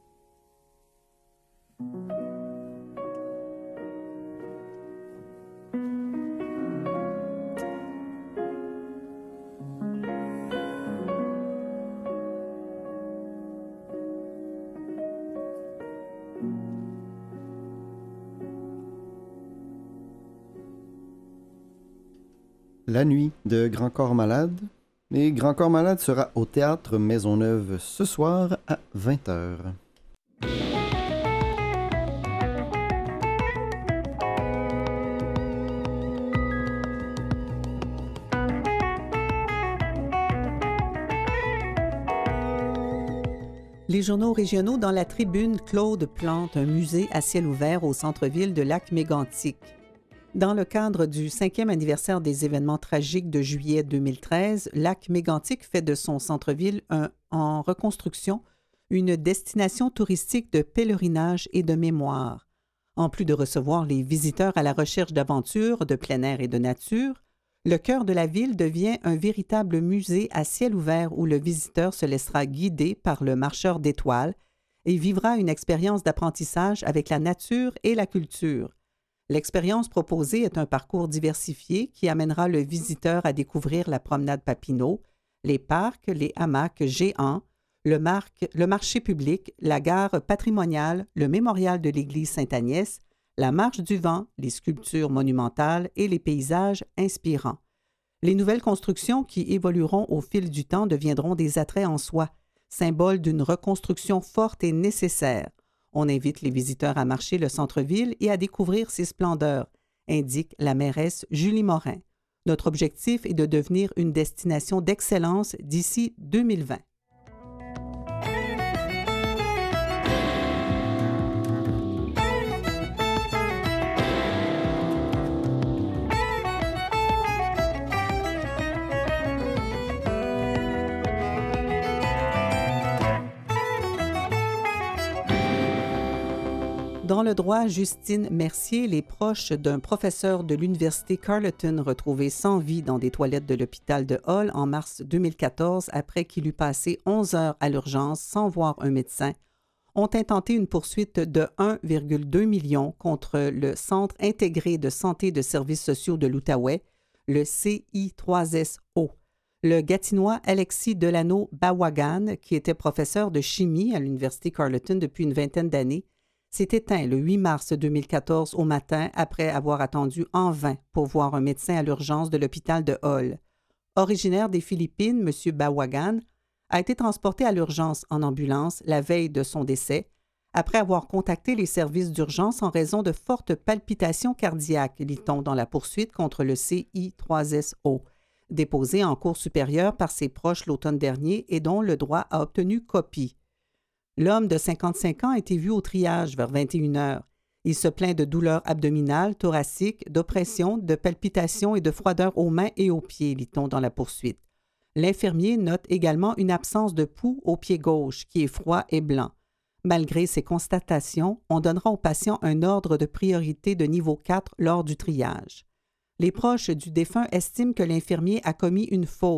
La nuit de Grand Corps Malade. Et Grand Corps Malade sera au Théâtre Maisonneuve ce soir à 20h. Les journaux régionaux dans la tribune, Claude plante un musée à ciel ouvert au centre-ville de Lac-Mégantic. Dans le cadre du 5e anniversaire des événements tragiques de juillet 2013, Lac-Mégantic fait de son centre-ville en reconstruction une destination touristique de pèlerinage et de mémoire. En plus de recevoir les visiteurs à la recherche d'aventures de plein air et de nature, le cœur de la ville devient un véritable musée à ciel ouvert où le visiteur se laissera guider par le marcheur d'étoiles et vivra une expérience d'apprentissage avec la nature et la culture. L'expérience proposée est un parcours diversifié qui amènera le visiteur à découvrir la promenade Papineau, les parcs, les hamacs géants, le marché public, la gare patrimoniale, le mémorial de l'église Sainte-Agnès, la marche du vent, les sculptures monumentales et les paysages inspirants. Les nouvelles constructions qui évolueront au fil du temps deviendront des attraits en soi, symboles d'une reconstruction forte et nécessaire. On invite les visiteurs à marcher le centre-ville et à découvrir ses splendeurs, indique la mairesse Julie Morin. Notre objectif est de devenir une destination d'excellence d'ici 2020. Dans le droit, Justine Mercier, les proches d'un professeur de l'Université Carleton retrouvés sans vie dans des toilettes de l'hôpital de Hull en mars 2014 après qu'il eut passé 11 heures à l'urgence sans voir un médecin, ont intenté une poursuite de 1,2 million contre le Centre intégré de santé de services sociaux de l'Outaouais, le CI3SO. Le Gatinois Alexis Delano-Bawagan, qui était professeur de chimie à l'Université Carleton depuis une vingtaine d'années, s'est éteint le 8 mars 2014 au matin après avoir attendu en vain pour voir un médecin à l'urgence de l'hôpital de Hull. Originaire des Philippines, M. Bawagan a été transporté à l'urgence en ambulance la veille de son décès, après avoir contacté les services d'urgence en raison de fortes palpitations cardiaques, lit-on dans la poursuite contre le CI3SO, déposée en cour supérieure par ses proches l'automne dernier et dont le droit a obtenu copie. L'homme de 55 ans a été vu au triage vers 21 heures. Il se plaint de douleurs abdominales, thoraciques, d'oppression, de palpitations et de froideur aux mains et aux pieds, lit-on dans la poursuite. L'infirmier note également une absence de pouls au pied gauche, qui est froid et blanc. Malgré ces constatations, on donnera au patient un ordre de priorité de niveau 4 lors du triage. Les proches du défunt estiment que l'infirmier a commis une faute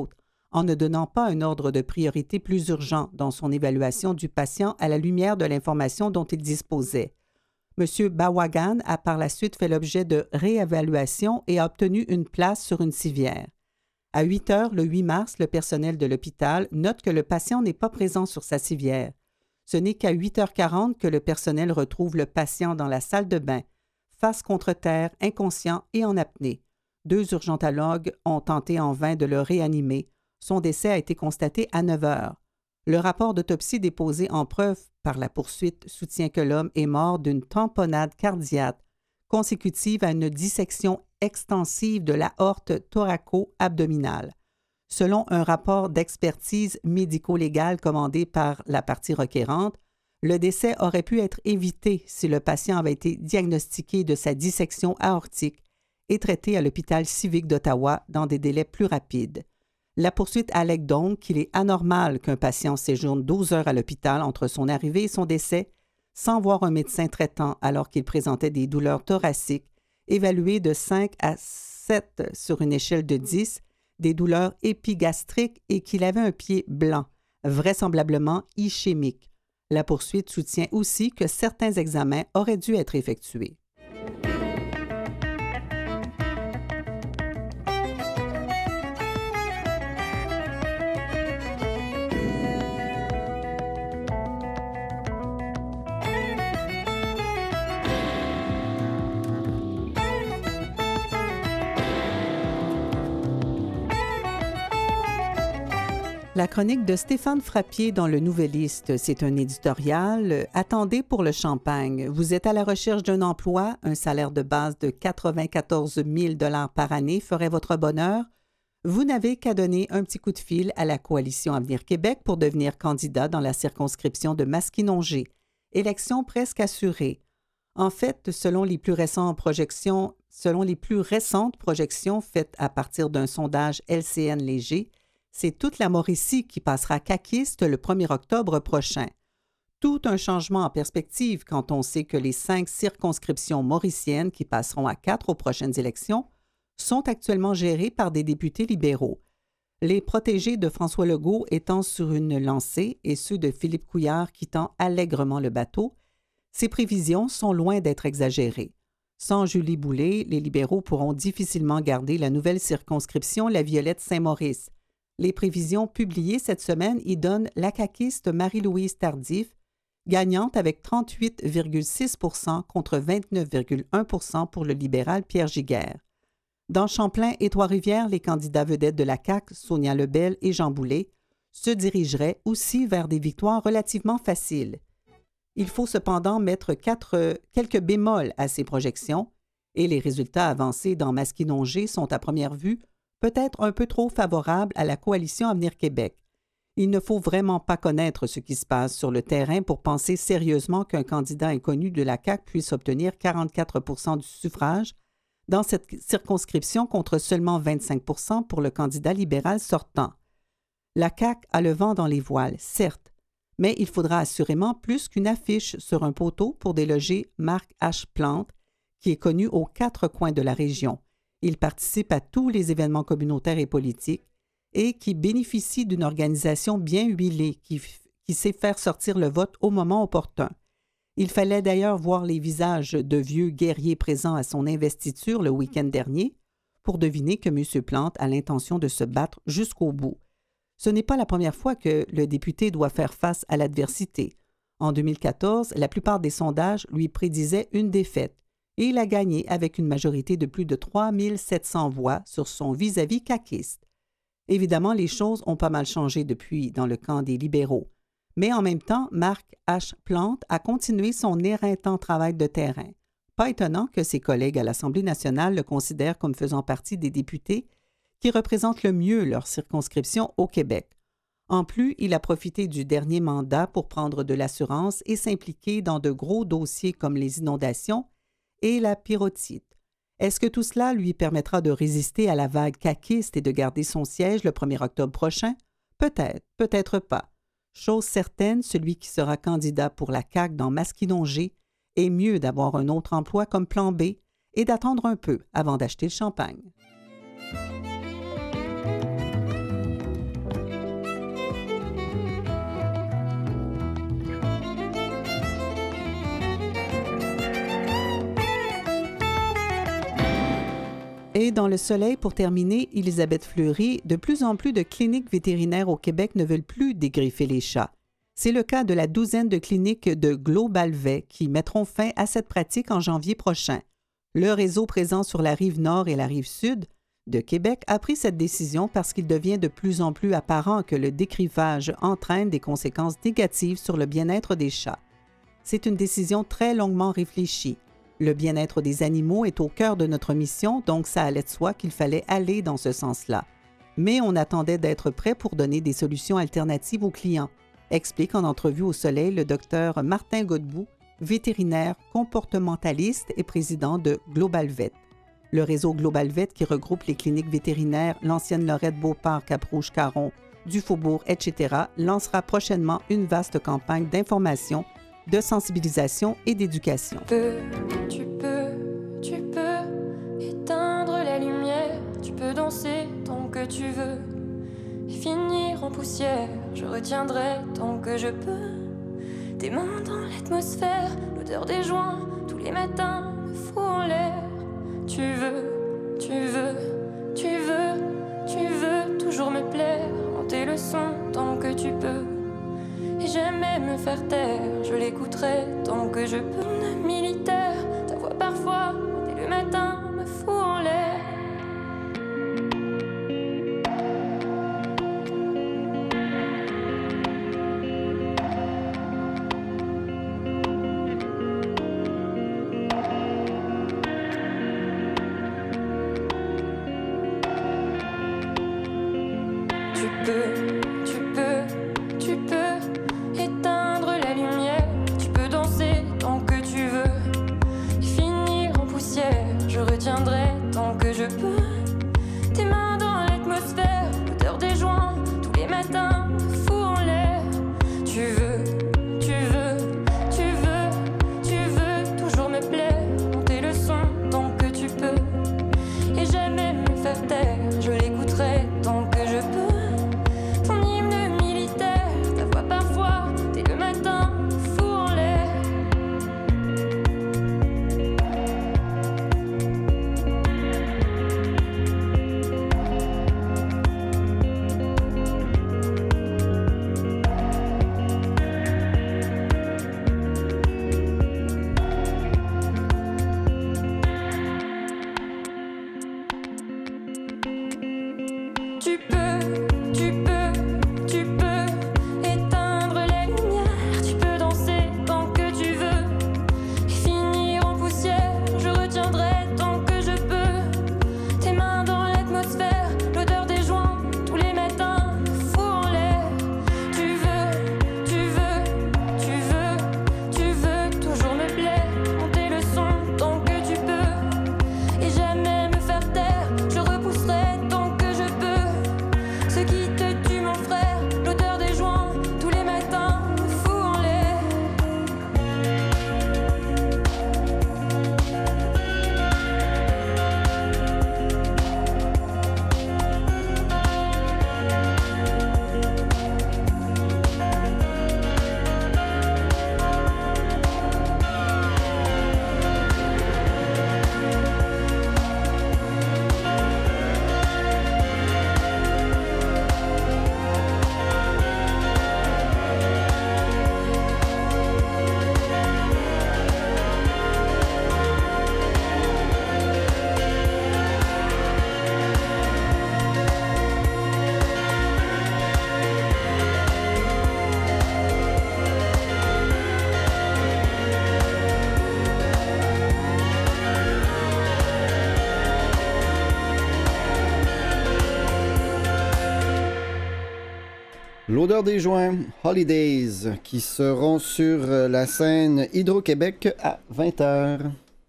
en ne donnant pas un ordre de priorité plus urgent dans son évaluation du patient à la lumière de l'information dont il disposait. M. Bawagan a par la suite fait l'objet de réévaluation et a obtenu une place sur une civière. À 8 heures, le 8 mars, le personnel de l'hôpital note que le patient n'est pas présent sur sa civière. Ce n'est qu'à 8h40 que le personnel retrouve le patient dans la salle de bain, face contre terre, inconscient et en apnée. 2 urgentologues ont tenté en vain de le réanimer. Son décès a été constaté à 9 heures. Le rapport d'autopsie déposé en preuve par la poursuite soutient que l'homme est mort d'une tamponnade cardiaque consécutive à une dissection extensive de l'aorte thoraco-abdominale. Selon un rapport d'expertise médico-légale commandé par la partie requérante, le décès aurait pu être évité si le patient avait été diagnostiqué de sa dissection aortique et traité à l'hôpital civique d'Ottawa dans des délais plus rapides. La poursuite allègue donc qu'il est anormal qu'un patient séjourne 12 heures à l'hôpital entre son arrivée et son décès sans voir un médecin traitant alors qu'il présentait des douleurs thoraciques évaluées de 5 à 7 sur une échelle de 10, des douleurs épigastriques et qu'il avait un pied blanc, vraisemblablement ischémique. La poursuite soutient aussi que certains examens auraient dû être effectués. La chronique de Stéphane Frappier dans le Nouvelliste, c'est un éditorial. Attendez pour le champagne. Vous êtes à la recherche d'un emploi, un salaire de base de 94 000 $ par année ferait votre bonheur. Vous n'avez qu'à donner un petit coup de fil à la Coalition Avenir Québec pour devenir candidat dans la circonscription de Masquinongé. Élection presque assurée. En fait, selon les plus récentes projections faites à partir d'un sondage LCN Léger, c'est toute la Mauricie qui passera caquiste le 1er octobre prochain. Tout un changement en perspective quand on sait que les 5 circonscriptions mauriciennes qui passeront à 4 aux prochaines élections sont actuellement gérées par des députés libéraux. Les protégés de François Legault étant sur une lancée et ceux de Philippe Couillard quittant allègrement le bateau, ces prévisions sont loin d'être exagérées. Sans Julie Boulay, les libéraux pourront difficilement garder la nouvelle circonscription La Violette-Saint-Maurice. Les prévisions publiées cette semaine y donnent la caquiste Marie-Louise Tardif, gagnante avec 38,6 % contre 29,1 % pour le libéral Pierre Giguère. Dans Champlain et Trois-Rivières, les candidats vedettes de la CAQ, Sonia Lebel et Jean Boulet, se dirigeraient aussi vers des victoires relativement faciles. Il faut cependant mettre quelques bémols à ces projections et les résultats avancés dans Masquinongé sont à première vue peut-être un peu trop favorables à la Coalition Avenir Québec. Il ne faut vraiment pas connaître ce qui se passe sur le terrain pour penser sérieusement qu'un candidat inconnu de la CAQ puisse obtenir 44 % du suffrage dans cette circonscription contre seulement 25 % pour le candidat libéral sortant. La CAQ a le vent dans les voiles, certes, mais il faudra assurément plus qu'une affiche sur un poteau pour déloger Marc H. Plante, qui est connu aux 4 coins de la région. Il participe à tous les événements communautaires et politiques et qui bénéficie d'une organisation bien huilée qui sait faire sortir le vote au moment opportun. Il fallait d'ailleurs voir les visages de vieux guerriers présents à son investiture le week-end dernier pour deviner que M. Plante a l'intention de se battre jusqu'au bout. Ce n'est pas la première fois que le député doit faire face à l'adversité. En 2014, la plupart des sondages lui prédisaient une défaite et il a gagné avec une majorité de plus de 3 700 voix sur son vis-à-vis caquiste. Évidemment, les choses ont pas mal changé depuis dans le camp des libéraux. Mais en même temps, Marc H. Plante a continué son éreintant travail de terrain. Pas étonnant que ses collègues à l'Assemblée nationale le considèrent comme faisant partie des députés qui représentent le mieux leur circonscription au Québec. En plus, il a profité du dernier mandat pour prendre de l'assurance et s'impliquer dans de gros dossiers comme les inondations et la pyrotite. Est-ce que tout cela lui permettra de résister à la vague caquiste et de garder son siège le 1er octobre prochain? Peut-être, peut-être pas. Chose certaine, celui qui sera candidat pour la CAQ dans Masquinongé est mieux d'avoir un autre emploi comme plan B et d'attendre un peu avant d'acheter le champagne. Et dans le soleil, pour terminer, Elisabeth Fleury, de plus en plus de cliniques vétérinaires au Québec ne veulent plus dégriffer les chats. C'est le cas de la douzaine de cliniques de Globalvet qui mettront fin à cette pratique en janvier prochain. Le réseau présent sur la rive nord et la rive sud de Québec a pris cette décision parce qu'il devient de plus en plus apparent que le décrivage entraîne des conséquences négatives sur le bien-être des chats. C'est une décision très longuement réfléchie. Le bien-être des animaux est au cœur de notre mission, donc ça allait de soi qu'il fallait aller dans ce sens-là. Mais on attendait d'être prêt pour donner des solutions alternatives aux clients, explique en entrevue au Soleil le docteur Martin Godbout, vétérinaire, comportementaliste et président de Globalvet. Le réseau Globalvet, qui regroupe les cliniques vétérinaires, l'ancienne Lorette Beauport, Cap-Rouge-Caron, du Faubourg, etc., lancera prochainement une vaste campagne d'information, de sensibilisation et d'éducation. Tu peux éteindre la lumière, tu peux danser tant que tu veux, et finir en poussière, je retiendrai tant que je peux. Tes mains dans l'atmosphère, l'odeur des joints, tous les matins me fout en l'air. Tu veux toujours me plaire, hanter le son tant que tu peux. Et jamais me faire taire, je l'écouterai tant que je peux. Mon militaire, ta voix parfois, dès le matin, me fout en l'air. Tu peux éteindre la lumière, tu peux danser tant que tu veux, et finir en poussière, je retiendrai tant que je peux. Tes mains dans l'atmosphère, l'odeur des joints, tous les matins, me fout en l'air. Tu veux toujours me plaire, monter le son tant que tu peux, et jamais me faire taire, je l'écouterai tant que je peux. L'odeur des joints, Holidays, qui seront sur la scène Hydro-Québec à 20h.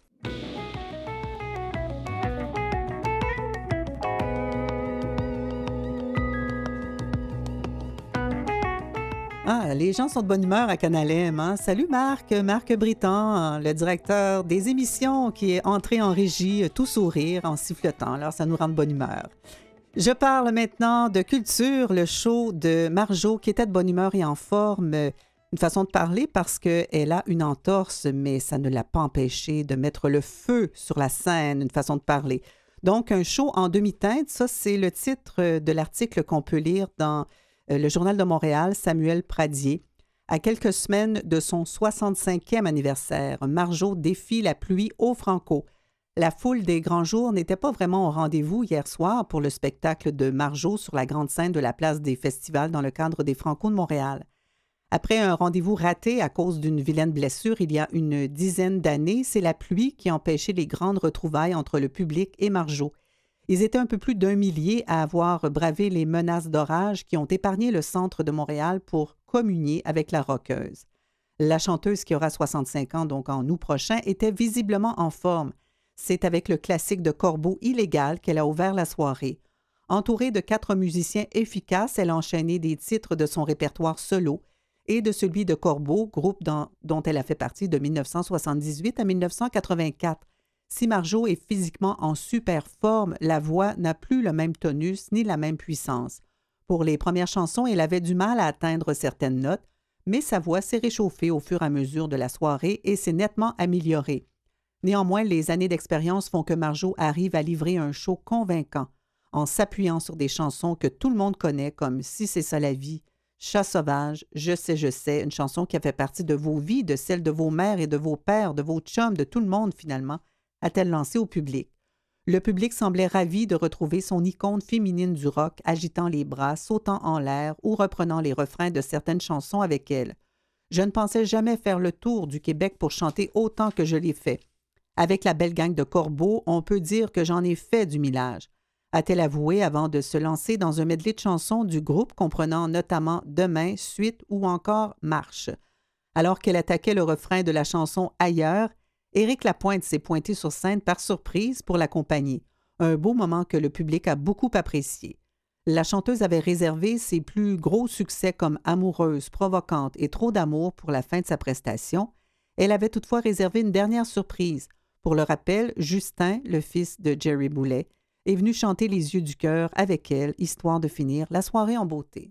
Ah, les gens sont de bonne humeur à Canal M, hein? Salut Marc Britan, le directeur des émissions qui est entré en régie, tout sourire, en sifflotant. Alors, ça nous rend de bonne humeur. Je parle maintenant de culture, le show de Marjo qui était de bonne humeur et en forme. Une façon de parler parce qu'elle a une entorse, mais ça ne l'a pas empêché de mettre le feu sur la scène, une façon de parler. Donc, un show en demi-teinte, ça, c'est le titre de l'article qu'on peut lire dans le Journal de Montréal, Samuel Pradier. À quelques semaines de son 65e anniversaire, Marjo défie la pluie au Franco. La foule des grands jours n'était pas vraiment au rendez-vous hier soir pour le spectacle de Marjo sur la grande scène de la place des festivals dans le cadre des Franco de Montréal. Après un rendez-vous raté à cause d'une vilaine blessure il y a une dizaine d'années, c'est la pluie qui empêchait les grandes retrouvailles entre le public et Marjo. Ils étaient un peu plus d'1 millier à avoir bravé les menaces d'orage qui ont épargné le centre de Montréal pour communier avec la rockeuse. La chanteuse, qui aura 65 ans donc en août prochain, était visiblement en forme. C'est avec le classique de Corbeau, Illégal, qu'elle a ouvert la soirée. Entourée de 4 musiciens efficaces, elle a enchaîné des titres de son répertoire solo et de celui de Corbeau, groupe dont elle a fait partie de 1978 à 1984. Si Marjo est physiquement en super forme, la voix n'a plus le même tonus ni la même puissance. Pour les premières chansons, elle avait du mal à atteindre certaines notes, mais sa voix s'est réchauffée au fur et à mesure de la soirée et s'est nettement améliorée. Néanmoins, les années d'expérience font que Marjo arrive à livrer un show convaincant, en s'appuyant sur des chansons que tout le monde connaît comme « Si c'est ça la vie », « Chat sauvage »,« Je sais », une chanson qui a fait partie de vos vies, de celle de vos mères et de vos pères, de vos chums, de tout le monde finalement, a-t-elle lancé au public. Le public semblait ravi de retrouver son icône féminine du rock, agitant les bras, sautant en l'air ou reprenant les refrains de certaines chansons avec elle. Je ne pensais jamais faire le tour du Québec pour chanter autant que je l'ai fait. Avec la belle gang de Corbeau, on peut dire que j'en ai fait du millage, a-t-elle avoué avant de se lancer dans un medley de chansons du groupe comprenant notamment Demain, Suite ou encore Marche. Alors qu'elle attaquait le refrain de la chanson Ailleurs, Éric Lapointe s'est pointé sur scène par surprise pour l'accompagner. Un beau moment que le public a beaucoup apprécié. La chanteuse avait réservé ses plus gros succès comme Amoureuse, Provocante et Trop d'amour pour la fin de sa prestation. Elle avait toutefois réservé une dernière surprise. Pour le rappel, Justin, le fils de Jerry Boulet, est venu chanter Les yeux du cœur avec elle, histoire de finir la soirée en beauté.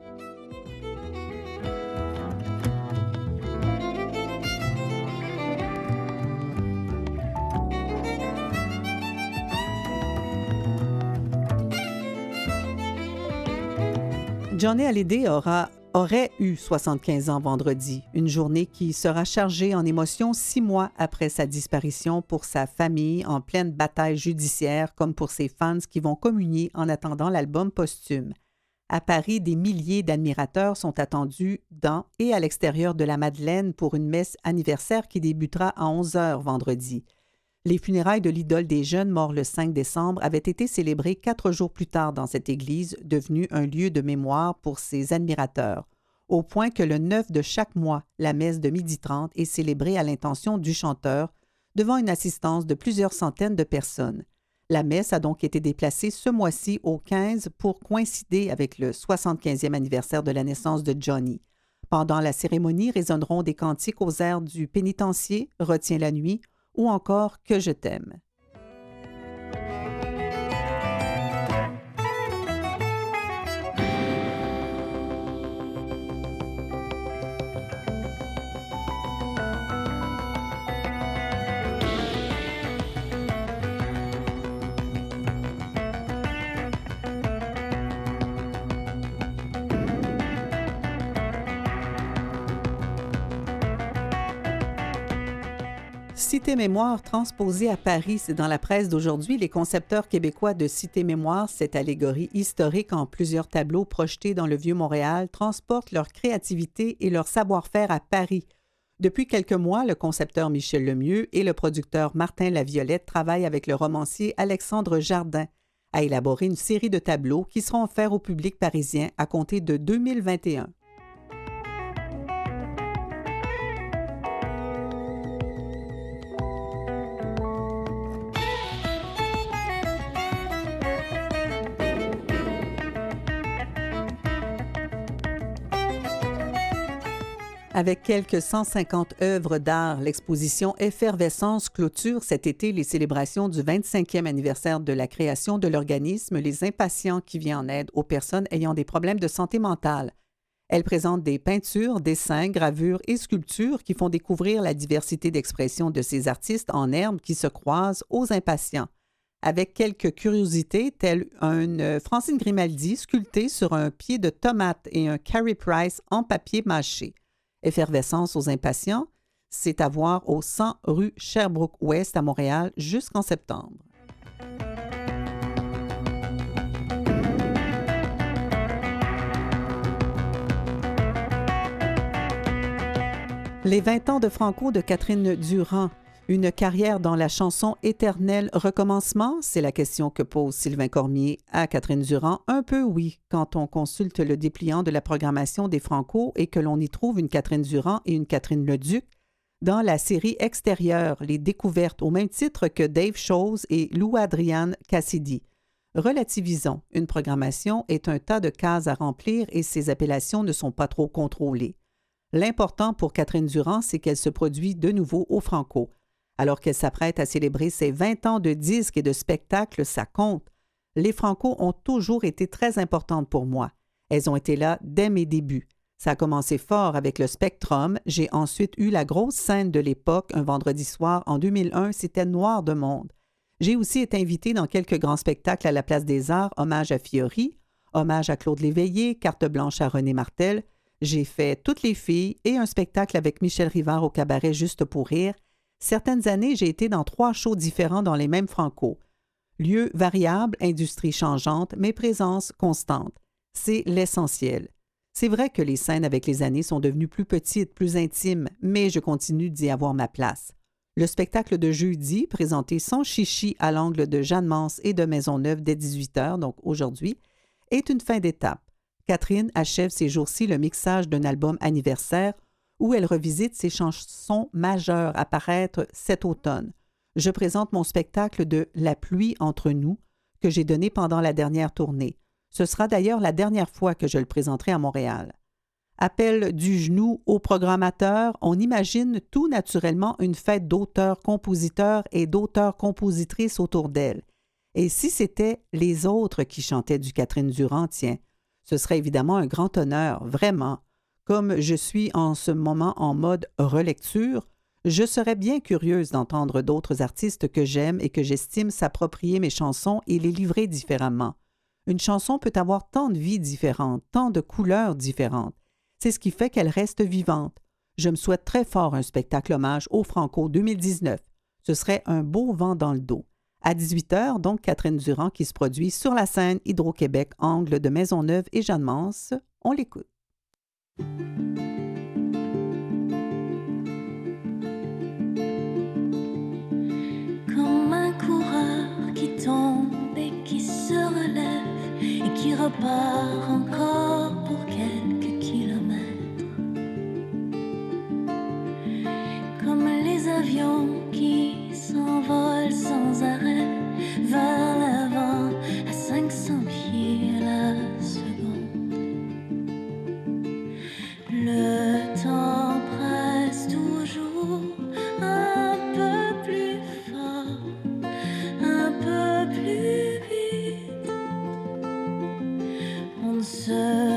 Johnny Hallyday aurait eu 75 ans vendredi, une journée qui sera chargée en émotions 6 mois après sa disparition pour sa famille en pleine bataille judiciaire comme pour ses fans qui vont communier en attendant l'album posthume. À Paris, des milliers d'admirateurs sont attendus dans et à l'extérieur de la Madeleine pour une messe anniversaire qui débutera à 11h vendredi. Les funérailles de l'idole des jeunes morts le 5 décembre avaient été célébrées 4 jours plus tard dans cette église, devenue un lieu de mémoire pour ses admirateurs, au point que le 9 de chaque mois, la messe de 12h30 est célébrée à l'intention du chanteur, devant une assistance de plusieurs centaines de personnes. La messe a donc été déplacée ce mois-ci au 15 pour coïncider avec le 75e anniversaire de la naissance de Johnny. Pendant la cérémonie résonneront des cantiques aux airs du Pénitencier, Retiens la nuit, ou encore Que je t'aime. Cité Mémoire transposée à Paris, c'est dans la presse d'aujourd'hui. Les concepteurs québécois de Cité Mémoire, cette allégorie historique en plusieurs tableaux projetés dans le Vieux-Montréal, transportent leur créativité et leur savoir-faire à Paris. Depuis quelques mois, le concepteur Michel Lemieux et le producteur Martin Laviolette travaillent avec le romancier Alexandre Jardin à élaborer une série de tableaux qui seront offerts au public parisien à compter de 2021. Avec quelques 150 œuvres d'art, l'exposition Effervescence clôture cet été les célébrations du 25e anniversaire de la création de l'organisme Les Impatients qui vient en aide aux personnes ayant des problèmes de santé mentale. Elle présente des peintures, dessins, gravures et sculptures qui font découvrir la diversité d'expression de ces artistes en herbe qui se croisent aux impatients. avec quelques curiosités telles une Francine Grimaldi sculptée sur un pied de tomate et un Carey Price en papier mâché. Effervescence aux impatients, c'est à voir au 100 rue Sherbrooke-Ouest à Montréal jusqu'en septembre. Les 20 ans de Franco de Catherine Durand. Une carrière dans la chanson Éternel recommencement? C'est la question que pose Sylvain Cormier à Catherine Durand. Un peu oui, quand on consulte le dépliant de la programmation des Franco et que l'on y trouve une Catherine Durand et une Catherine Leduc dans la série Extérieure, les découvertes au même titre que Dave Chose et Lou Adrienne Cassidy. Relativisons, une programmation est un tas de cases à remplir et ses appellations ne sont pas trop contrôlées. L'important pour Catherine Durand, c'est qu'elle se produit de nouveau au Franco. Alors qu'elle s'apprête à célébrer ses 20 ans de disques et de spectacles, ça compte. Les Franco ont toujours été très importantes pour moi. Elles ont été là dès mes débuts. Ça a commencé fort avec le Spectrum. J'ai ensuite eu la grosse scène de l'époque, un vendredi soir. En 2001, c'était Noir de monde. J'ai aussi été invitée dans quelques grands spectacles à la Place des Arts, hommage à Fiori, hommage à Claude Léveillé, carte blanche à René Martel. J'ai fait Toutes les filles et un spectacle avec Michel Rivard au cabaret Juste pour rire. Certaines années, j'ai été dans 3 shows différents dans les mêmes Franco. Lieux variables, industrie changeante, mais présence constante. C'est l'essentiel. C'est vrai que les scènes avec les années sont devenues plus petites, plus intimes, mais je continue d'y avoir ma place. Le spectacle de jeudi, présenté sans chichi à l'angle de Jeanne Mance et de Maisonneuve dès 18h, donc aujourd'hui, est une fin d'étape. Catherine achève ces jours-ci le mixage d'un album anniversaire où elle revisite ses chansons majeures à paraître cet automne. Je présente mon spectacle de La pluie entre nous que j'ai donné pendant la dernière tournée. Ce sera d'ailleurs la dernière fois que je le présenterai à Montréal. Appel du genou au programmateur, on imagine tout naturellement une fête d'auteurs-compositeurs et d'auteurs-compositrices autour d'elle. Et si c'était les autres qui chantaient du Catherine Durand, tiens, ce serait évidemment un grand honneur, vraiment. Comme je suis en ce moment en mode relecture, je serais bien curieuse d'entendre d'autres artistes que j'aime et que j'estime s'approprier mes chansons et les livrer différemment. Une chanson peut avoir tant de vies différentes, tant de couleurs différentes. C'est ce qui fait qu'elle reste vivante. Je me souhaite très fort un spectacle hommage au Franco 2019. Ce serait un beau vent dans le dos. À 18h, donc, Catherine Durand qui se produit sur la scène Hydro-Québec, angle de Maisonneuve et Jeanne Mance. On l'écoute. Comme un coureur qui tombe et qui se relève et qui repart encore pour quelques kilomètres. Comme les avions qui s'envolent sans arrêt vers l'avant à 500 pieds la seconde. Le temps presse toujours un peu plus fort, un peu plus vite. On ne se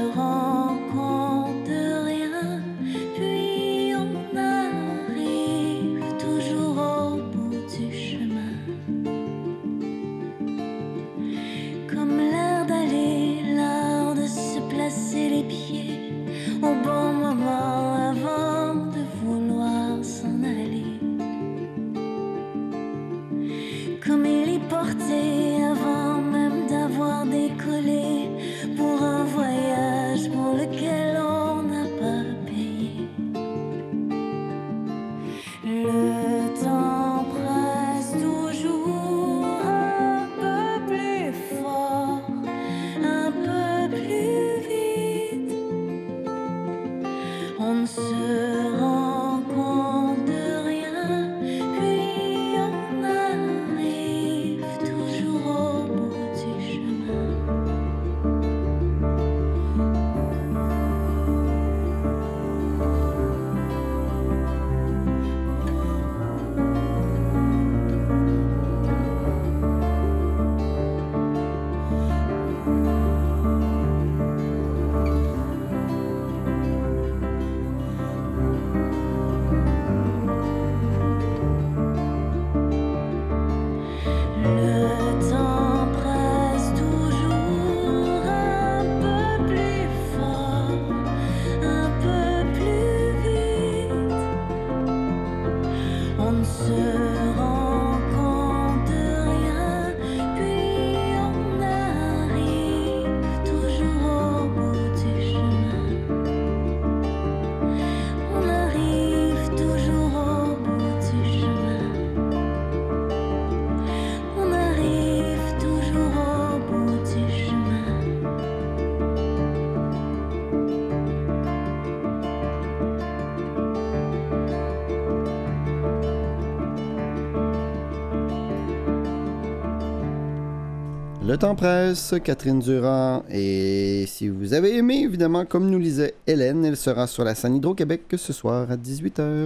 Le temps presse, Catherine Durand, et si vous avez aimé, évidemment, comme nous lisait Hélène, elle sera sur la scène Hydro-Québec ce soir à 18h.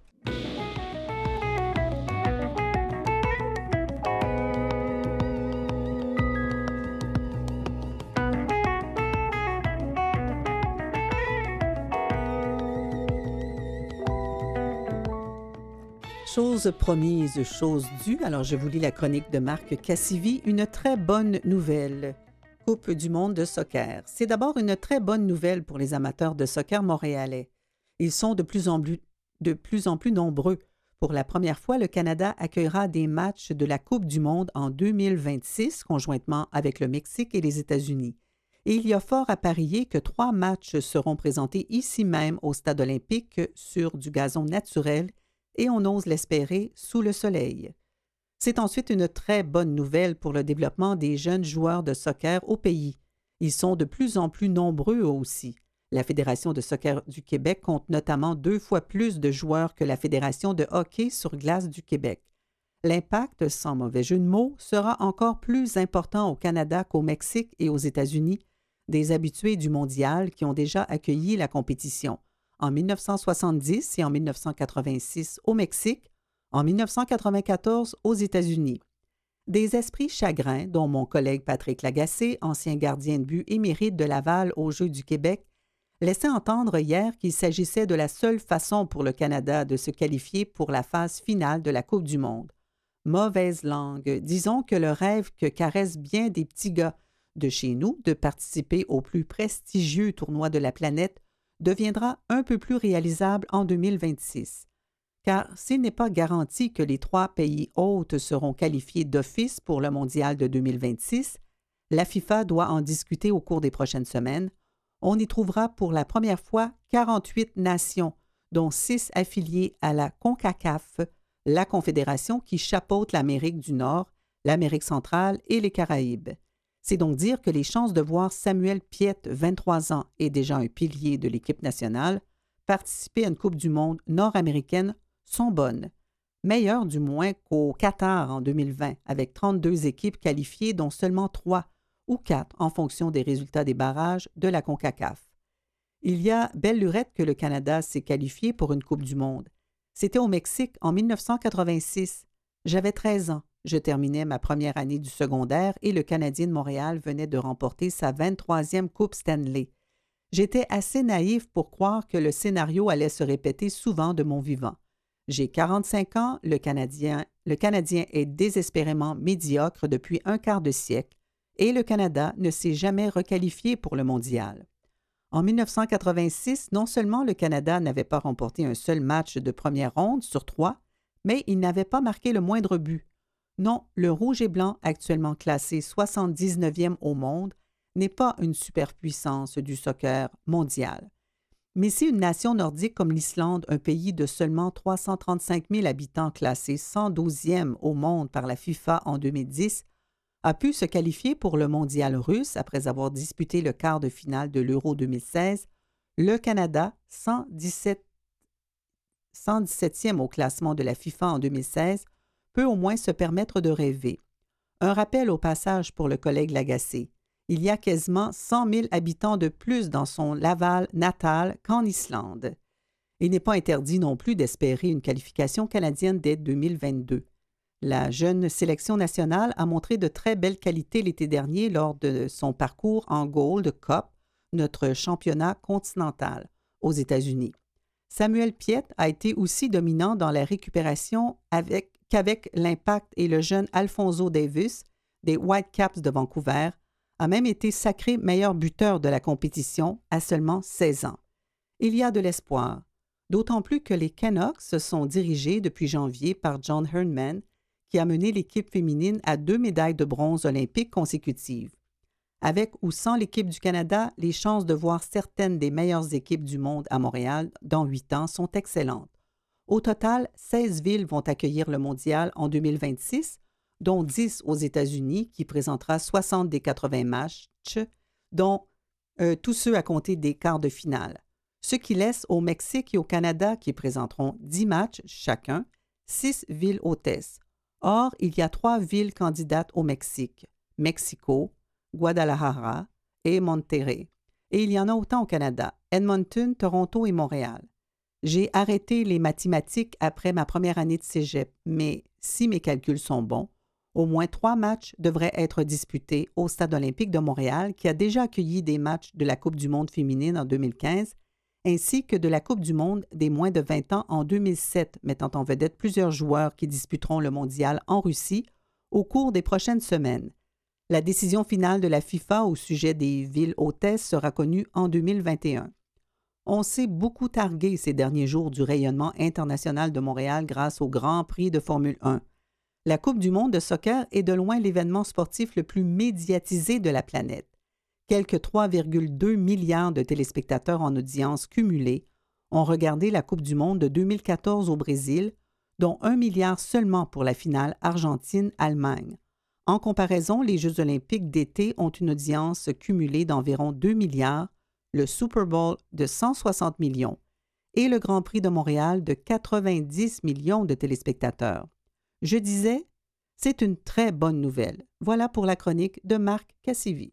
Chose promise, chose due. Alors, je vous lis la chronique de Marc Cassivi. Une très bonne nouvelle. Coupe du monde de soccer. C'est d'abord une très bonne nouvelle pour les amateurs de soccer montréalais. Ils sont de plus en plus nombreux. Pour la première fois, le Canada accueillera des matchs de la Coupe du monde en 2026, conjointement avec le Mexique et les États-Unis. Et il y a fort à parier que 3 matchs seront présentés ici même au Stade olympique sur du gazon naturel et on ose l'espérer sous le soleil. C'est ensuite une très bonne nouvelle pour le développement des jeunes joueurs de soccer au pays. Ils sont de plus en plus nombreux aussi. La Fédération de soccer du Québec compte notamment 2 fois plus de joueurs que la Fédération de hockey sur glace du Québec. L'impact, sans mauvais jeu de mots, sera encore plus important au Canada qu'au Mexique et aux États-Unis, des habitués du mondial qui ont déjà accueilli la compétition. En 1970 et en 1986 au Mexique, en 1994 aux États-Unis. Des esprits chagrins, dont mon collègue Patrick Lagacé, ancien gardien de but émérite de Laval aux Jeux du Québec, laissait entendre hier qu'il s'agissait de la seule façon pour le Canada de se qualifier pour la phase finale de la Coupe du monde. Mauvaise langue, disons que le rêve que caressent bien des petits gars de chez nous de participer au plus prestigieux tournoi de la planète deviendra un peu plus réalisable en 2026. Car s'il n'est pas garanti que les 3 pays hôtes seront qualifiés d'office pour le mondial de 2026, la FIFA doit en discuter au cours des prochaines semaines. On y trouvera pour la première fois 48 nations, dont 6 affiliées à la CONCACAF, la confédération qui chapeaute l'Amérique du Nord, l'Amérique centrale et les Caraïbes. C'est donc dire que les chances de voir Samuel Piette, 23 ans et déjà un pilier de l'équipe nationale, participer à une Coupe du monde nord-américaine sont bonnes. Meilleures du moins qu'au Qatar en 2020, avec 32 équipes qualifiées, dont seulement 3 ou 4 en fonction des résultats des barrages de la CONCACAF. Il y a belle lurette que le Canada s'est qualifié pour une Coupe du monde. C'était au Mexique en 1986. J'avais 13 ans. Je terminais ma première année du secondaire et le Canadien de Montréal venait de remporter sa 23e Coupe Stanley. J'étais assez naïf pour croire que le scénario allait se répéter souvent de mon vivant. J'ai 45 ans, le Canadien est désespérément médiocre depuis un quart de siècle et le Canada ne s'est jamais requalifié pour le mondial. En 1986, non seulement le Canada n'avait pas remporté un seul match de première ronde sur 3, mais il n'avait pas marqué le moindre but. Non, le rouge et blanc, actuellement classé 79e au monde, n'est pas une superpuissance du soccer mondial. Mais si une nation nordique comme l'Islande, un pays de seulement 335 000 habitants classé 112e au monde par la FIFA en 2010, a pu se qualifier pour le mondial russe après avoir disputé le quart de finale de l'Euro 2016, le Canada, 117e au classement de la FIFA en 2016, peut au moins se permettre de rêver. Un rappel au passage pour le collègue Lagacé. Il y a quasiment 100 000 habitants de plus dans son Laval natal qu'en Islande. Il n'est pas interdit non plus d'espérer une qualification canadienne dès 2022. La jeune sélection nationale a montré de très belles qualités l'été dernier lors de son parcours en Gold Cup, notre championnat continental, aux États-Unis. Samuel Piette a été aussi dominant dans la récupération qu'avec l'Impact et le jeune Alphonso Davis des Whitecaps de Vancouver a même été sacré meilleur buteur de la compétition à seulement 16 ans. Il y a de l'espoir, d'autant plus que les Canucks se sont dirigés depuis janvier par John Herdman, qui a mené l'équipe féminine à 2 médailles de bronze olympiques consécutives. Avec ou sans l'équipe du Canada, les chances de voir certaines des meilleures équipes du monde à Montréal dans 8 ans sont excellentes. Au total, 16 villes vont accueillir le mondial en 2026, dont 10 aux États-Unis, qui présentera 60 des 80 matchs, dont tous ceux à compter des quarts de finale. Ce qui laisse au Mexique et au Canada, qui présenteront 10 matchs chacun, 6 villes hôtesses. Or, il y a 3 villes candidates au Mexique: Mexico, Guadalajara et Monterrey. Et il y en a autant au Canada, Edmonton, Toronto et Montréal. J'ai arrêté les mathématiques après ma première année de cégep, mais si mes calculs sont bons, au moins 3 matchs devraient être disputés au Stade olympique de Montréal, qui a déjà accueilli des matchs de la Coupe du monde féminine en 2015, ainsi que de la Coupe du monde des moins de 20 ans en 2007, mettant en vedette plusieurs joueurs qui disputeront le mondial en Russie au cours des prochaines semaines. La décision finale de la FIFA au sujet des villes hôtesses sera connue en 2021. On s'est beaucoup targué ces derniers jours du rayonnement international de Montréal grâce au Grand Prix de Formule 1. La Coupe du monde de soccer est de loin l'événement sportif le plus médiatisé de la planète. Quelques 3,2 milliards de téléspectateurs en audience cumulée ont regardé la Coupe du monde de 2014 au Brésil, dont 1 milliard seulement pour la finale Argentine-Allemagne. En comparaison, les Jeux olympiques d'été ont une audience cumulée d'environ 2 milliards, le Super Bowl de 160 millions et le Grand Prix de Montréal de 90 millions de téléspectateurs. Je disais, c'est une très bonne nouvelle. Voilà pour la chronique de Marc Cassivi.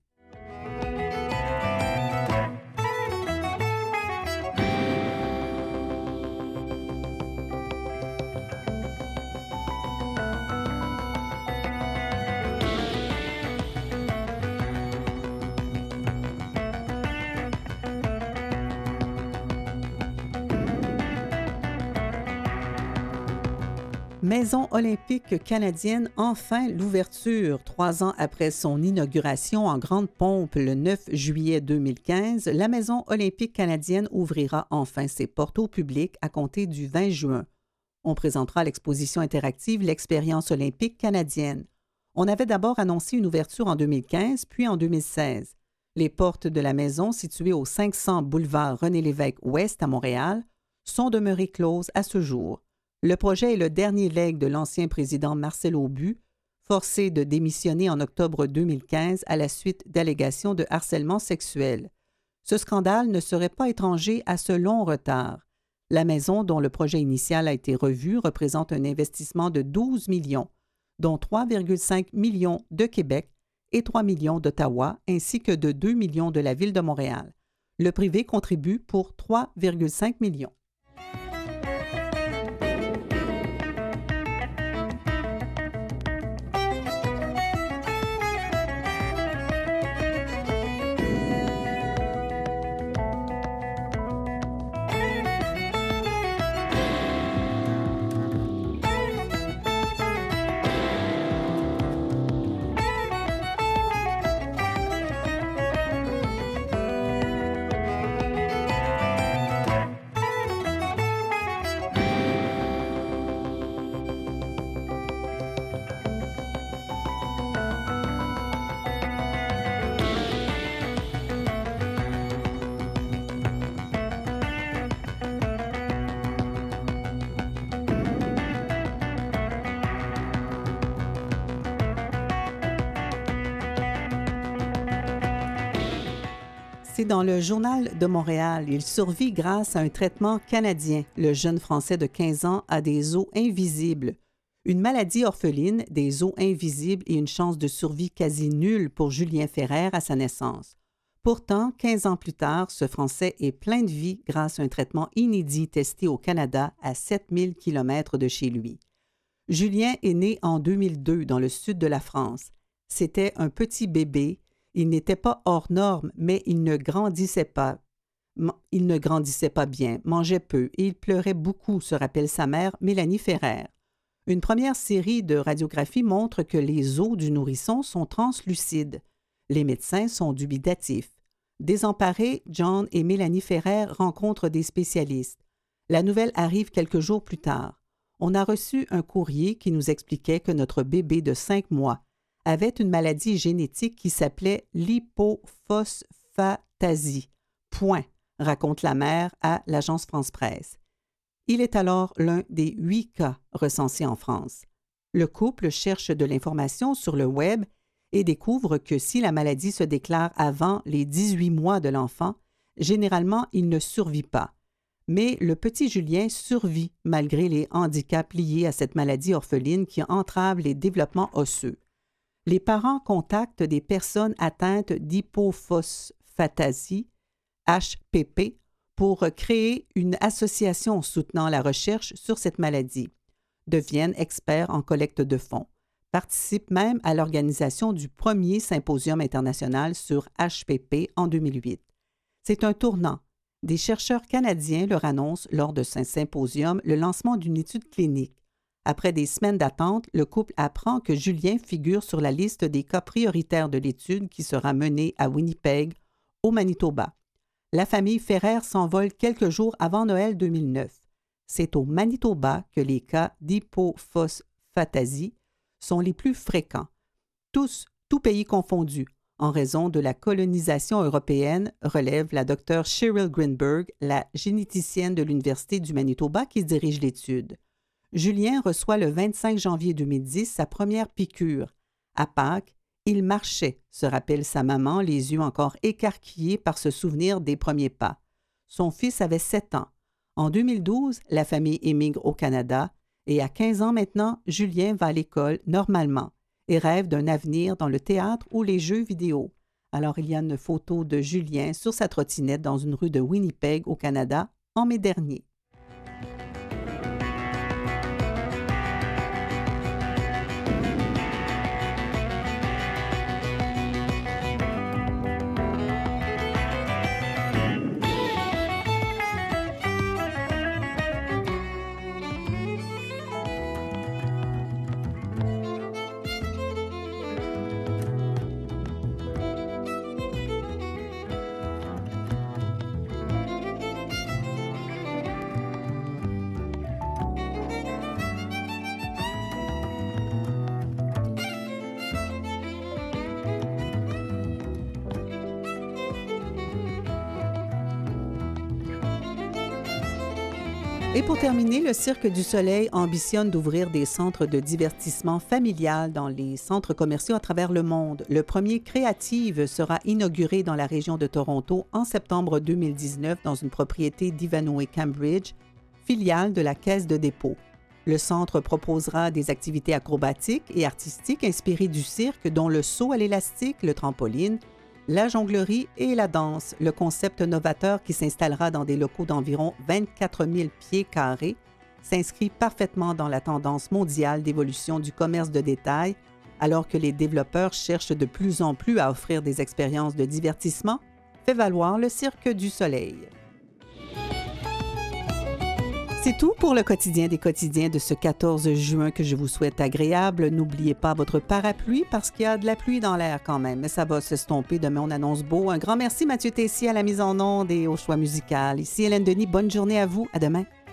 Maison olympique canadienne, enfin l'ouverture. 3 ans après son inauguration en grande pompe le 9 juillet 2015, la Maison olympique canadienne ouvrira enfin ses portes au public à compter du 20 juin. On présentera l'exposition interactive L'expérience olympique canadienne. On avait d'abord annoncé une ouverture en 2015, puis en 2016. Les portes de la maison, située au 500 boulevard René-Lévesque-Ouest à Montréal, sont demeurées closes à ce jour. Le projet est le dernier legs de l'ancien président Marcel Aubu, forcé de démissionner en octobre 2015 à la suite d'allégations de harcèlement sexuel. Ce scandale ne serait pas étranger à ce long retard. La maison, dont le projet initial a été revu, représente un investissement de 12 millions, dont 3,5 millions de Québec et 3 millions d'Ottawa, ainsi que de 2 millions de la Ville de Montréal. Le privé contribue pour 3,5 millions. C'est dans le Journal de Montréal. Il survit grâce à un traitement canadien. Le jeune Français de 15 ans a des os invisibles. Une maladie orpheline, des os invisibles et une chance de survie quasi nulle pour Julien Ferrer à sa naissance. Pourtant, 15 ans plus tard, ce Français est plein de vie grâce à un traitement inédit testé au Canada à 7000 km de chez lui. Julien est né en 2002 dans le sud de la France. C'était un petit bébé. Il n'était pas hors norme, mais il ne grandissait pas. Il ne grandissait pas bien, mangeait peu et il pleurait beaucoup, se rappelle sa mère, Mélanie Ferrer. Une première série de radiographies montre que les os du nourrisson sont translucides. Les médecins sont dubitatifs. Désemparés, John et Mélanie Ferrer rencontrent des spécialistes. La nouvelle arrive quelques jours plus tard. On a reçu un courrier qui nous expliquait que notre bébé de 5 mois avait une maladie génétique qui s'appelait l'hypophosphatasie. Point, raconte la mère à l'agence France-Presse. Il est alors l'un des 8 cas recensés en France. Le couple cherche de l'information sur le web et découvre que si la maladie se déclare avant les 18 mois de l'enfant, généralement, il ne survit pas. Mais le petit Julien survit malgré les handicaps liés à cette maladie orpheline qui entrave les développements osseux. les parents contactent des personnes atteintes d'hypophosphatasie, HPP, pour créer une association soutenant la recherche sur cette maladie, deviennent experts en collecte de fonds, participent même à l'organisation du premier symposium international sur HPP en 2008. C'est un tournant. Des chercheurs canadiens leur annoncent lors de ce symposium le lancement d'une étude clinique. Après des semaines d'attente, le couple apprend que Julien figure sur la liste des cas prioritaires de l'étude qui sera menée à Winnipeg, au Manitoba. La famille Ferrer s'envole quelques jours avant Noël 2009. C'est au Manitoba que les cas d'hypophosphatasie sont les plus fréquents. Tous pays confondus, en raison de la colonisation européenne, relève la Dr. Cheryl Greenberg, la généticienne de l'Université du Manitoba qui dirige l'étude. Julien reçoit le 25 janvier 2010 sa première piqûre. À Pâques, il marchait, se rappelle sa maman, les yeux encore écarquillés par ce souvenir des premiers pas. Son fils avait 7 ans. En 2012, la famille émigre au Canada et à 15 ans maintenant, Julien va à l'école normalement et rêve d'un avenir dans le théâtre ou les jeux vidéo. Alors il y a une photo de Julien sur sa trottinette dans une rue de Winnipeg au Canada en mai dernier. Et pour terminer, le Cirque du Soleil ambitionne d'ouvrir des centres de divertissement familial dans les centres commerciaux à travers le monde. Le premier Créative sera inauguré dans la région de Toronto en septembre 2019 dans une propriété d'Ivanhoe Cambridge, filiale de la Caisse de dépôt. Le centre proposera des activités acrobatiques et artistiques inspirées du cirque, dont le saut à l'élastique, le trampoline, la jonglerie et la danse. Le concept novateur qui s'installera dans des locaux d'environ 24 000 pieds carrés s'inscrit parfaitement dans la tendance mondiale d'évolution du commerce de détail, alors que les développeurs cherchent de plus en plus à offrir des expériences de divertissement, fait valoir le Cirque du Soleil. C'est tout pour le quotidien des quotidiens de ce 14 juin que je vous souhaite agréable. N'oubliez pas votre parapluie parce qu'il y a de la pluie dans l'air quand même, mais ça va s'estomper. Demain, on annonce beau. Un grand merci Mathieu Tessier à la mise en onde et au choix musical. Ici Hélène Denis, bonne journée à vous. À demain.